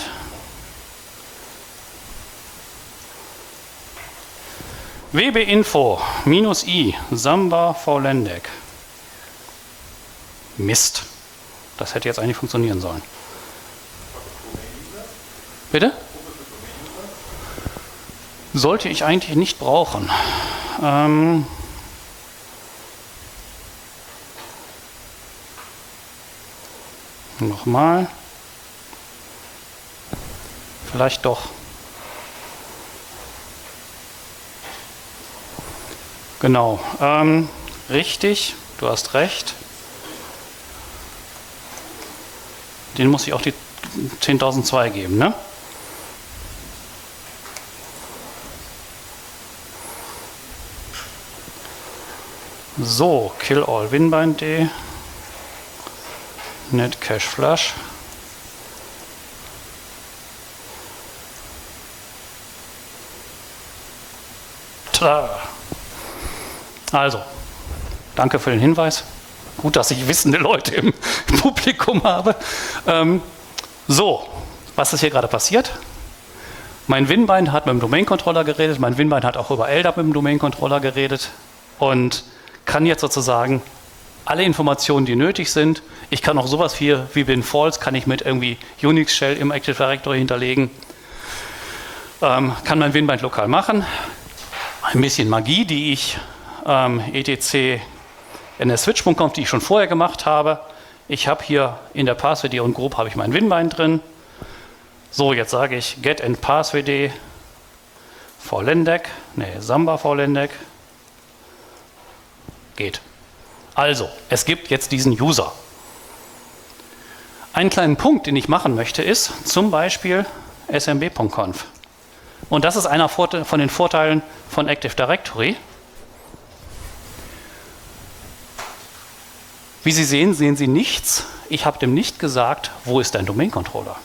wb-info minus i Samba Vollendeck. Mist. Das hätte jetzt eigentlich funktionieren sollen. Bitte? Sollte ich eigentlich nicht brauchen. Ähm Nochmal. Vielleicht doch. Genau. Ähm, richtig, du hast recht. Den muss ich auch die zehntausendzwei geben, ne? So, kill all winbind.d, net cache flush. Tada! Also, danke für den Hinweis. Gut, dass ich wissende Leute im Publikum habe. Ähm, so, was ist hier gerade passiert? Mein Winbind hat mit dem Domain-Controller geredet, mein Winbind hat auch über L D A P mit dem Domain-Controller geredet und kann jetzt sozusagen alle Informationen, die nötig sind, ich kann auch sowas hier wie bin false, kann ich mit irgendwie Unix Shell im Active Directory hinterlegen, ähm, kann mein Winbind lokal machen. Ein bisschen Magie, die ich ähm, etc ns-switch punkt conf, die ich schon vorher gemacht habe. Ich habe hier in der passwd und Group habe ich mein Winbind drin. So, jetzt sage ich get and passwd Vollendeck, ne, Samba Vollendeck. Geht. Also, es gibt jetzt diesen User. Einen kleinen Punkt, den ich machen möchte, ist zum Beispiel S M B punkt conf. Und das ist einer von den Vorteilen von Active Directory. Wie Sie sehen, sehen Sie nichts. Ich habe dem nicht gesagt, wo ist dein Domain-Controller.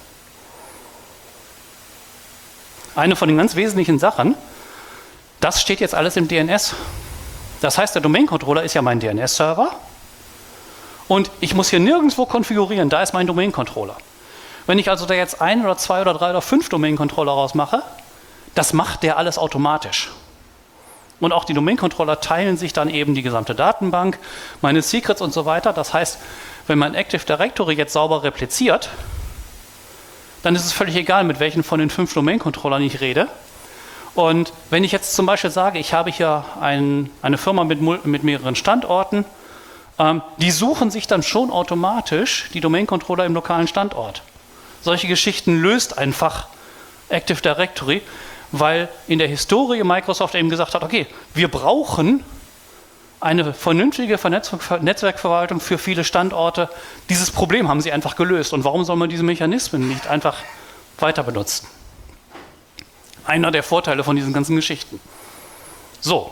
Eine von den ganz wesentlichen Sachen, das steht jetzt alles im D N S. Das heißt, der Domain-Controller ist ja mein D N S-Server und ich muss hier nirgendwo konfigurieren, da ist mein Domain-Controller. Wenn ich also da jetzt ein oder zwei oder drei oder fünf Domain-Controller rausmache, das macht der alles automatisch. Und auch die Domain-Controller teilen sich dann eben die gesamte Datenbank, meine Secrets und so weiter. Das heißt, wenn mein Active Directory jetzt sauber repliziert, dann ist es völlig egal, mit welchen von den fünf Domain-Controllern ich rede. Und wenn ich jetzt zum Beispiel sage, ich habe hier ein, eine Firma mit, mit mehreren Standorten, ähm, die suchen sich dann schon automatisch die Domain-Controller im lokalen Standort. Solche Geschichten löst einfach Active Directory, weil in der Historie Microsoft eben gesagt hat, okay, wir brauchen eine vernünftige Netzwerkverwaltung für viele Standorte. Dieses Problem haben sie einfach gelöst. Und warum soll man diese Mechanismen nicht einfach weiter benutzen? Einer der Vorteile von diesen ganzen Geschichten. So.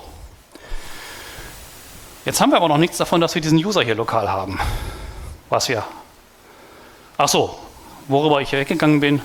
Jetzt haben wir aber noch nichts davon, dass wir diesen User hier lokal haben. Was wir... Ach so, worüber ich weggegangen bin,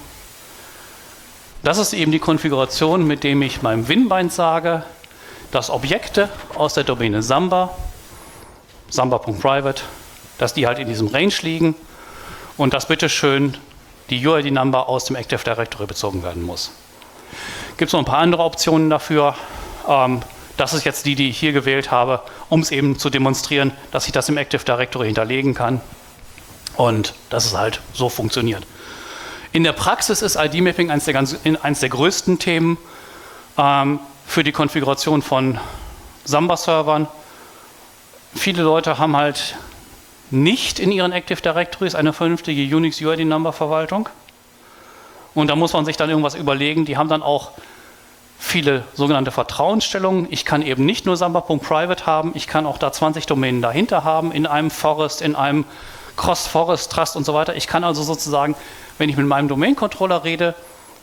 das ist eben die Konfiguration, mit dem ich meinem Winbind sage, dass Objekte aus der Domäne Samba, Samba.private, dass die halt in diesem Range liegen und dass bitteschön die U I D-Number aus dem Active Directory bezogen werden muss. Gibt es noch ein paar andere Optionen dafür. Ähm, das ist jetzt die, die ich hier gewählt habe, um es eben zu demonstrieren, dass ich das im Active Directory hinterlegen kann und dass es halt so funktioniert. In der Praxis ist I D-Mapping eines der, ganz, eines der größten Themen ähm, für die Konfiguration von Samba-Servern. Viele Leute haben halt nicht in ihren Active Directories eine vernünftige Unix U I D-Number-Verwaltung. Und da muss man sich dann irgendwas überlegen. Die haben dann auch viele sogenannte Vertrauensstellungen. Ich kann eben nicht nur Samba.private haben, ich kann auch da zwanzig Domänen dahinter haben, in einem Forest, in einem Cross-Forest, Trust und so weiter. Ich kann also sozusagen, wenn ich mit meinem Domain-Controller rede,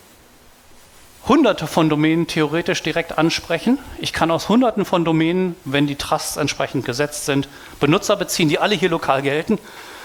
hunderte von Domänen theoretisch direkt ansprechen. Ich kann aus hunderten von Domänen, wenn die Trusts entsprechend gesetzt sind, Benutzer beziehen, die alle hier lokal gelten,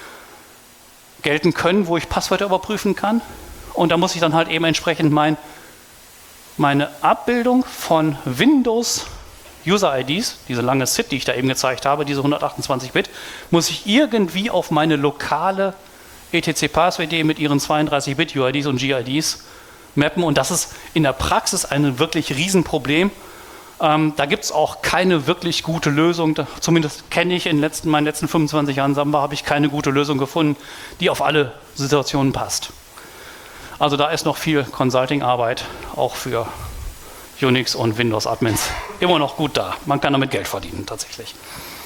gelten können, wo ich Passwörter überprüfen kann. Und da muss ich dann halt eben entsprechend mein, meine Abbildung von Windows User I Ds, diese lange S I D, die ich da eben gezeigt habe, diese hundertachtundzwanzig Bit, muss ich irgendwie auf meine lokale E T C-Pass-W D mit ihren zweiunddreißig Bit U I Ds und G I Ds mappen. Und das ist in der Praxis ein wirklich Riesenproblem. Ähm, da gibt es auch keine wirklich gute Lösung. Da, zumindest kenne ich in letzten, meinen letzten fünfundzwanzig Jahren Samba, habe ich keine gute Lösung gefunden, die auf alle Situationen passt. Also da ist noch viel Consulting-Arbeit, auch für Unix und Windows-Admins immer noch gut da. Man kann damit Geld verdienen, tatsächlich.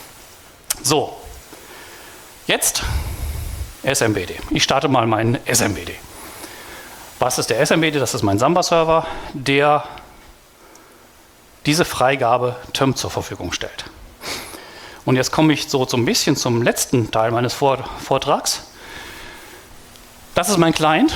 So, jetzt S M B D. Ich starte mal meinen S M B D. Was ist der S M B D? Das ist mein Samba-Server, der diese Freigabe T I M zur Verfügung stellt. Und jetzt komme ich so, so ein bisschen zum letzten Teil meines Vortrags. Das ist mein Client.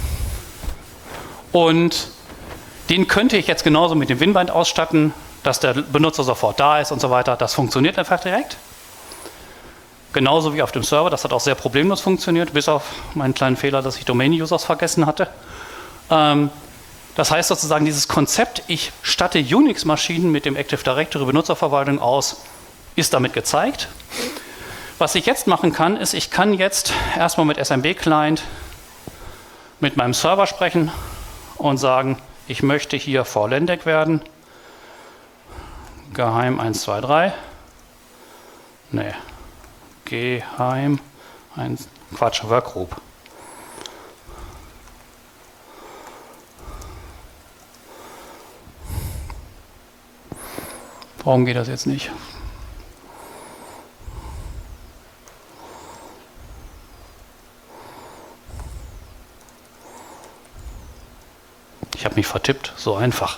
Und den könnte ich jetzt genauso mit dem Winbind ausstatten, dass der Benutzer sofort da ist und so weiter. Das funktioniert einfach direkt. Genauso wie auf dem Server. Das hat auch sehr problemlos funktioniert, bis auf meinen kleinen Fehler, dass ich Domain-Users vergessen hatte. Ähm, das heißt sozusagen, dieses Konzept, ich statte Unix-Maschinen mit dem Active Directory Benutzerverwaltung aus, ist damit gezeigt. Was ich jetzt machen kann, ist, ich kann jetzt erstmal mit S M B-Client mit meinem Server sprechen und sagen, ich möchte hier Vorlendeck werden. Geheim eins zwei drei. Nee. Geheim eins. Quatsch, Workgroup. Warum geht das jetzt nicht? Ich habe mich vertippt, so einfach.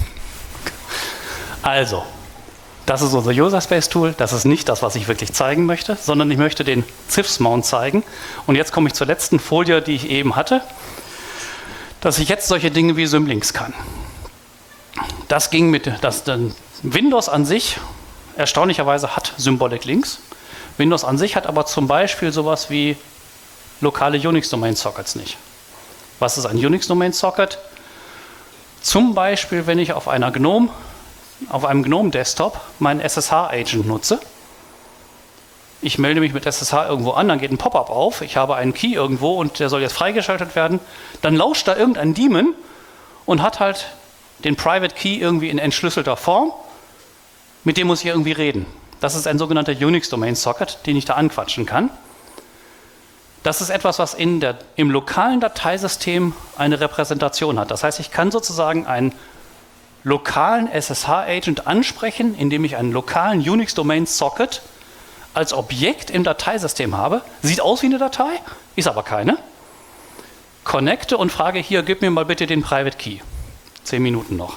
Also, das ist unser User Space Tool. Das ist nicht das, was ich wirklich zeigen möchte, sondern ich möchte den C I F S-Mount zeigen. Und jetzt komme ich zur letzten Folie, die ich eben hatte, dass ich jetzt solche Dinge wie Symlinks kann. Das ging mit, das, Windows an sich, erstaunlicherweise hat Symbolic Links. Windows an sich hat aber zum Beispiel sowas wie lokale Unix-Domain-Sockets nicht. Was ist ein Unix-Domain-Socket? Zum Beispiel, wenn ich auf einer GNOME, auf einem GNOME-Desktop meinen S S H-Agent nutze. Ich melde mich mit S S H irgendwo an, dann geht ein Pop-up auf, ich habe einen Key irgendwo und der soll jetzt freigeschaltet werden. Dann lauscht da irgendein Daemon und hat halt den Private Key irgendwie in entschlüsselter Form. Mit dem muss ich irgendwie reden. Das ist ein sogenannter Unix-Domain-Socket, den ich da anquatschen kann. Das ist etwas, was in der, im lokalen Dateisystem eine Repräsentation hat. Das heißt, ich kann sozusagen einen lokalen S S H-Agent ansprechen, indem ich einen lokalen Unix-Domain-Socket als Objekt im Dateisystem habe. Sieht aus wie eine Datei, ist aber keine. Connecte und frage hier, gib mir mal bitte den Private Key. Zehn Minuten noch.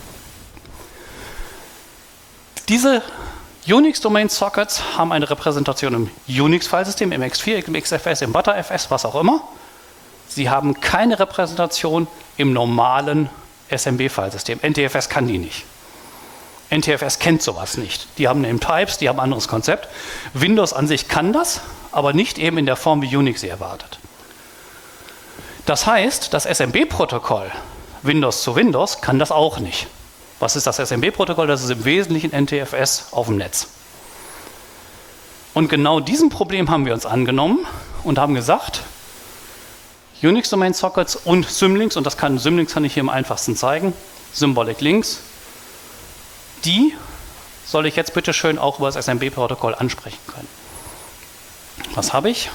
Diese Unix-Domain-Sockets haben eine Repräsentation im Unix-Filesystem, im X vier, im X F S, im ButterFS, was auch immer. Sie haben keine Repräsentation im normalen S M B-Filesystem. N T F S kann die nicht. N T F S kennt sowas nicht. Die haben Name-Types, die haben ein anderes Konzept. Windows an sich kann das, aber nicht eben in der Form, wie Unix sie erwartet. Das heißt, das S M B-Protokoll Windows zu Windows kann das auch nicht. Was ist das S M B-Protokoll? Das ist im Wesentlichen N T F S auf dem Netz. Und genau diesem Problem haben wir uns angenommen und haben gesagt, Unix Domain Sockets und Symlinks, und das kann Symlinks kann ich hier am einfachsten zeigen, Symbolic Links, die soll ich jetzt bitte schön auch über das S M B-Protokoll ansprechen können. Was habe ich?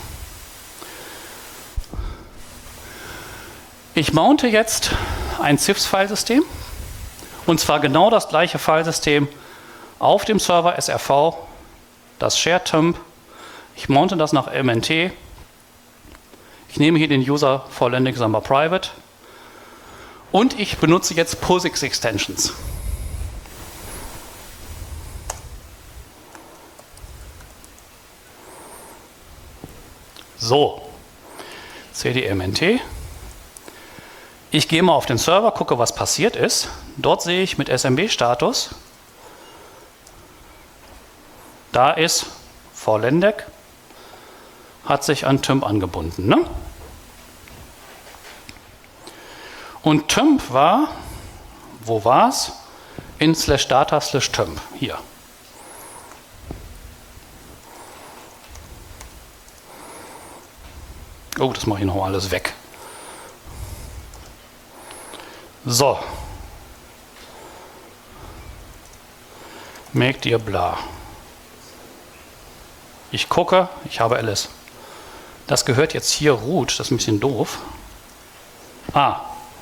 Ich mounte jetzt ein C I F S-Filesystem, und zwar genau das gleiche Filesystem auf dem Server S R V, das Shared Temp. Ich mounte das nach M N T. Ich nehme hier den User for Lendic Samba Private und ich benutze jetzt POSIX Extensions. So, C D M N T. Ich gehe mal auf den Server, gucke, was passiert ist. Dort sehe ich mit S M B-Status, da ist for Lendic, hat sich an Temp angebunden. Ne? Und Temp war, wo war es? In slash data slash temp, hier. Oh, das mache ich noch mal alles weg. So. Make dir bla. Ich gucke, ich habe Alice. Das gehört jetzt hier root, das ist ein bisschen doof. Ah.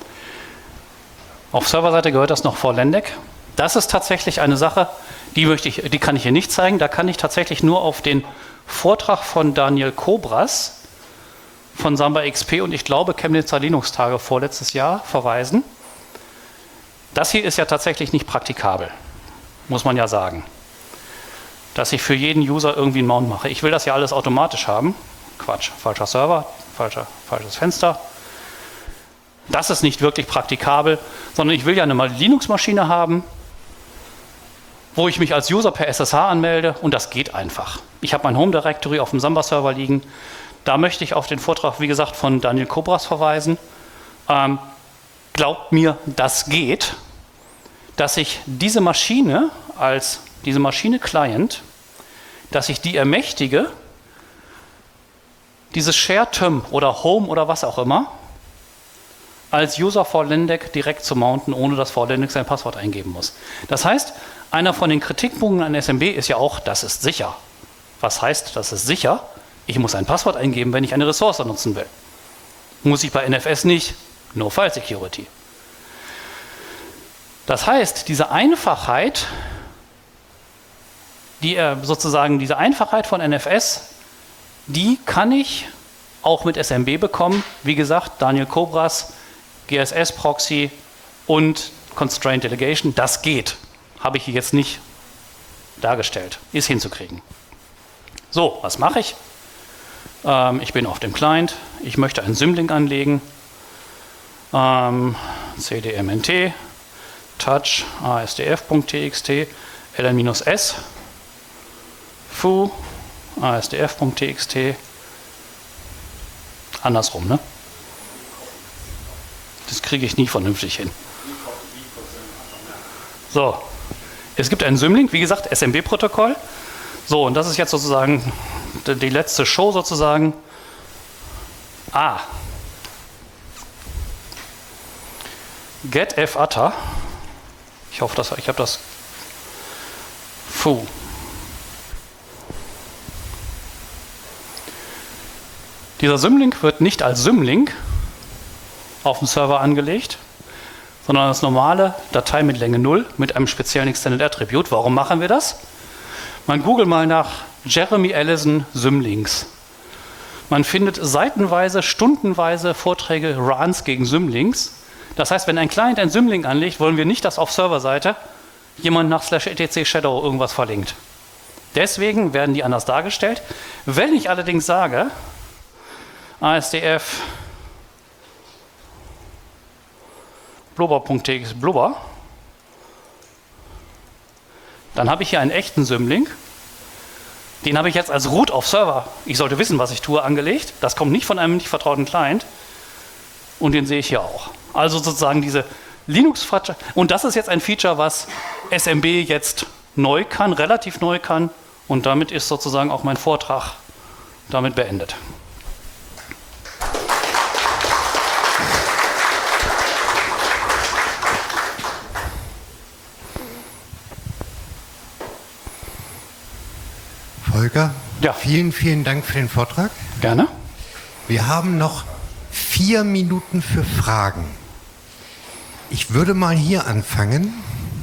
Auf Serverseite gehört das noch for Lendic. Das ist tatsächlich eine Sache, die möchte ich, die kann ich hier nicht zeigen. Da kann ich tatsächlich nur auf den Vortrag von Daniel Kobras von Samba X P und ich glaube Chemnitzer Linux-Tage vorletztes Jahr verweisen. Das hier ist ja tatsächlich nicht praktikabel, muss man ja sagen. Dass ich für jeden User irgendwie einen Mount mache. Ich will das ja alles automatisch haben. Quatsch, falscher Server, falscher, falsches Fenster. Das ist nicht wirklich praktikabel, sondern ich will ja eine Linux-Maschine haben, wo ich mich als User per S S H anmelde und das geht einfach. Ich habe mein Home Directory auf dem Samba-Server liegen. Da möchte ich auf den Vortrag, wie gesagt, von Daniel Kobras verweisen. Ähm, glaubt mir, das geht, dass ich diese Maschine als diese Maschine Client, dass ich die ermächtige, dieses Share Temp oder Home oder was auch immer, als User for Lendic direkt zu mounten, ohne dass for Lendic sein Passwort eingeben muss. Das heißt, einer von den Kritikpunkten an S M B ist ja auch, das ist sicher. Was heißt, das ist sicher? Ich muss ein Passwort eingeben, wenn ich eine Ressource nutzen will. Muss ich bei N F S nicht. No File Security. Das heißt, diese Einfachheit, die äh, sozusagen diese Einfachheit von N F S, die kann ich auch mit S M B bekommen. Wie gesagt, Daniel Kobras, G S S-Proxy und Constraint Delegation, das geht. Habe ich hier jetzt nicht dargestellt. Ist hinzukriegen. So, was mache ich? Ähm, ich bin auf dem Client. Ich möchte einen Symlink anlegen. Ähm, C D M N T, touch, asdf.txt, ln-s, foo, asdf.txt, andersrum, ne? Das kriege ich nie vernünftig hin. So, es gibt einen Symlink, wie gesagt, S M B-Protokoll. So, und das ist jetzt sozusagen die letzte Show sozusagen. Ah. Get f-atta. Ich hoffe, dass ich habe das. Foo. Dieser Symlink wird nicht als Symlink auf dem Server angelegt, sondern als normale Datei mit Länge null mit einem speziellen Extended Attribute. Warum machen wir das? Man googelt mal nach Jeremy Allison Symlinks. Man findet seitenweise, stundenweise Vorträge, Runs gegen Symlinks. Das heißt, wenn ein Client ein Symlink anlegt, wollen wir nicht, dass auf Serverseite jemand nach slash etc shadow irgendwas verlinkt. Deswegen werden die anders dargestellt. Wenn ich allerdings sage, asdf blubber.txt blubber, dann habe ich hier einen echten Symlink. Den habe ich jetzt als Root auf Server, ich sollte wissen, was ich tue, angelegt. Das kommt nicht von einem nicht vertrauten Client. und den sehe ich hier auch. Also sozusagen diese Linux, und das ist jetzt ein Feature, was S M B jetzt neu kann, relativ neu kann, und damit ist sozusagen auch mein Vortrag damit beendet. Volker, ja. vielen, vielen Dank für den Vortrag. Gerne. Wir haben noch vier Minuten für Fragen. Ich würde mal hier anfangen.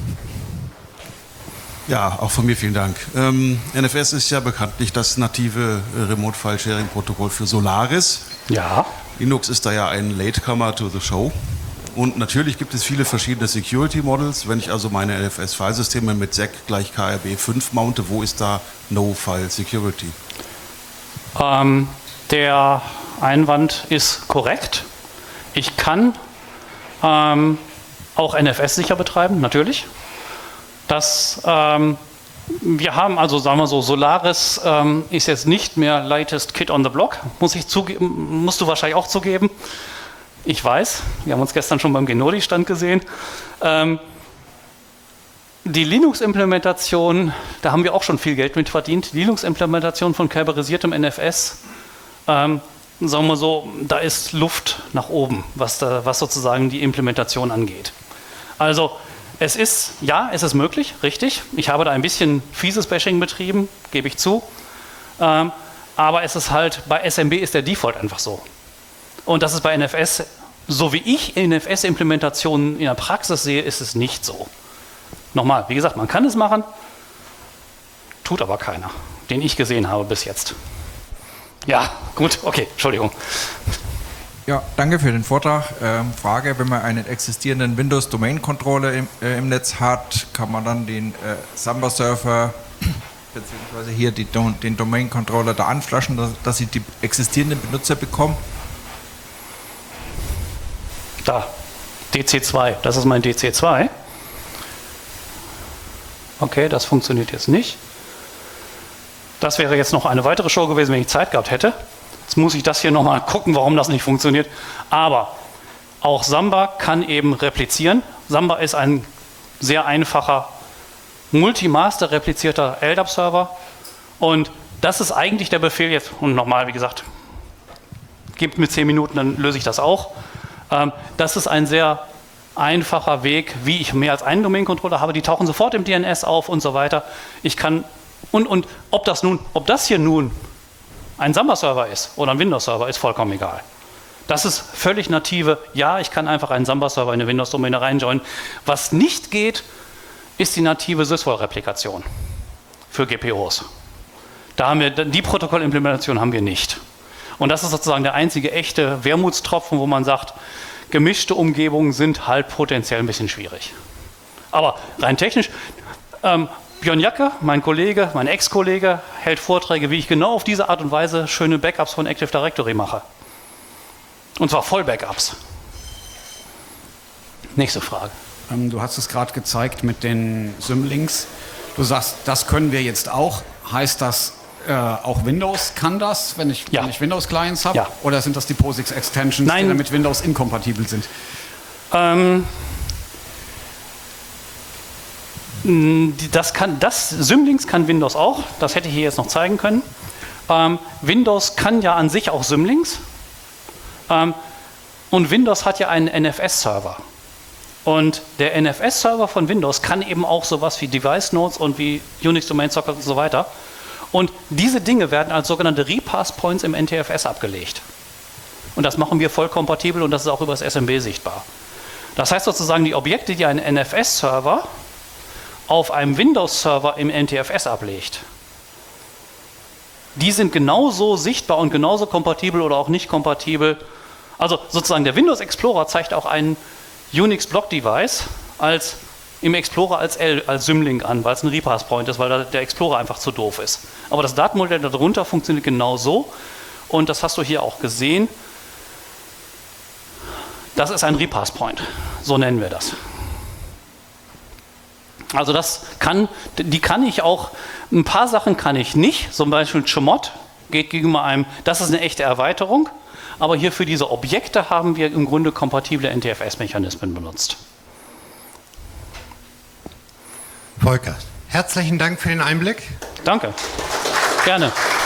Ja, auch von mir vielen Dank. Ähm, N F S ist ja bekanntlich das native äh, Remote-File-Sharing-Protokoll für Solaris. Ja. Linux ist da ja ein Latecomer to the show. Und natürlich gibt es viele verschiedene Security-Models. Wenn ich also meine N F S-Filesysteme mit S E C gleich K R B fünf mounte, wo ist da No-File-Security? Ähm, der Einwand ist korrekt. Ich kann ähm, auch N F S sicher betreiben, natürlich. Das, ähm, wir haben also, sagen wir so, Solaris ähm, ist jetzt nicht mehr latest Kid on the Block, muss ich zugeben, musst du wahrscheinlich auch zugeben. Ich weiß, wir haben uns gestern schon beim Genodi-Stand gesehen. Ähm, die Linux-Implementation, da haben wir auch schon viel Geld mit verdient. Die Linux-Implementation von kerberisiertem N F S, ähm, sagen wir so, da ist Luft nach oben, was, da, was sozusagen die Implementation angeht. Also es ist, ja, es ist möglich, richtig. Ich habe da ein bisschen fieses Bashing betrieben, gebe ich zu. Ähm, aber es ist halt, bei S M B ist der Default einfach so. Und das ist bei N F S, so wie ich N F S-Implementationen in der Praxis sehe, ist es nicht so. Nochmal, wie gesagt, man kann es machen, tut aber keiner, den ich gesehen habe bis jetzt. Ja, gut, okay, Entschuldigung. Ja, danke für den Vortrag. Ähm, Frage, wenn man einen existierenden Windows-Domain-Controller im, äh, im Netz hat, kann man dann den äh, Samba-Server beziehungsweise hier die, den Domain-Controller da anflaschen, dass, dass sie die existierenden Benutzer bekommen? Da, D C zwei, das ist mein D C zwei. Okay, das funktioniert jetzt nicht. Das wäre jetzt noch eine weitere Show gewesen, wenn ich Zeit gehabt hätte. Jetzt muss ich das hier nochmal gucken, warum das nicht funktioniert. Aber auch Samba kann eben replizieren. Samba ist ein sehr einfacher, multi-master replizierter L D A P-Server. Und das ist eigentlich der Befehl jetzt. Und nochmal, wie gesagt, gebt mir zehn Minuten, dann löse ich das auch. Ähm, das ist ein sehr einfacher Weg, wie ich mehr als einen Domain-Controller habe. Die tauchen sofort im D N S auf und so weiter. Ich kann, und, und ob das nun, ob das hier nun ein Samba-Server ist oder ein Windows-Server, ist vollkommen egal. Das ist völlig native. Ja, ich kann einfach einen Samba-Server in eine Windows-Domäne reinjoinen. Was nicht geht, ist die native Sysvol-Replikation für G P Os. Da haben wir, die Protokollimplementation haben wir nicht. Und das ist sozusagen der einzige echte Wermutstropfen, wo man sagt, gemischte Umgebungen sind halt potenziell ein bisschen schwierig. Aber rein technisch, ähm, Björn Jacke, mein Kollege, mein Ex-Kollege, hält Vorträge, wie ich genau auf diese Art und Weise schöne Backups von Active Directory mache. Und zwar Voll-Backups. Nächste Frage. Ähm, du hast es gerade gezeigt mit den Symlinks. Du sagst, das können wir jetzt auch. Heißt das, äh, auch Windows kann das, wenn ich, Ja. wenn ich Windows-Clients habe? Ja. Oder sind das die POSIX-Extensions, Nein. die dann mit Windows inkompatibel sind? Ähm, das kann, das Symlinks kann Windows auch. Das hätte ich hier jetzt noch zeigen können. Ähm, Windows kann ja an sich auch Symlinks. Ähm, und Windows hat ja einen N F S-Server. Und der N F S-Server von Windows kann eben auch sowas wie Device Nodes und wie Unix Domain Socket und so weiter. Und diese Dinge werden als sogenannte Repass Points im N T F S abgelegt. Und das machen wir voll kompatibel und das ist auch über das S M B sichtbar. Das heißt sozusagen, die Objekte, die ein N F S-Server auf einem Windows-Server im N T F S ablegt, die sind genauso sichtbar und genauso kompatibel oder auch nicht kompatibel. Also sozusagen der Windows Explorer zeigt auch ein Unix Block Device als im Explorer als, L, als Symlink an, weil es ein Repass Point ist, weil da der Explorer einfach zu doof ist. Aber das Datenmodell darunter funktioniert genau so und das hast du hier auch gesehen. Das ist ein Repass Point, so nennen wir das. Also das kann, die kann ich auch, ein paar Sachen kann ich nicht, zum Beispiel Chmod geht gegenüber einem, das ist eine echte Erweiterung, aber hier für diese Objekte haben wir im Grunde kompatible N T F S-Mechanismen benutzt. Volker, herzlichen Dank für den Einblick. Danke. Gerne.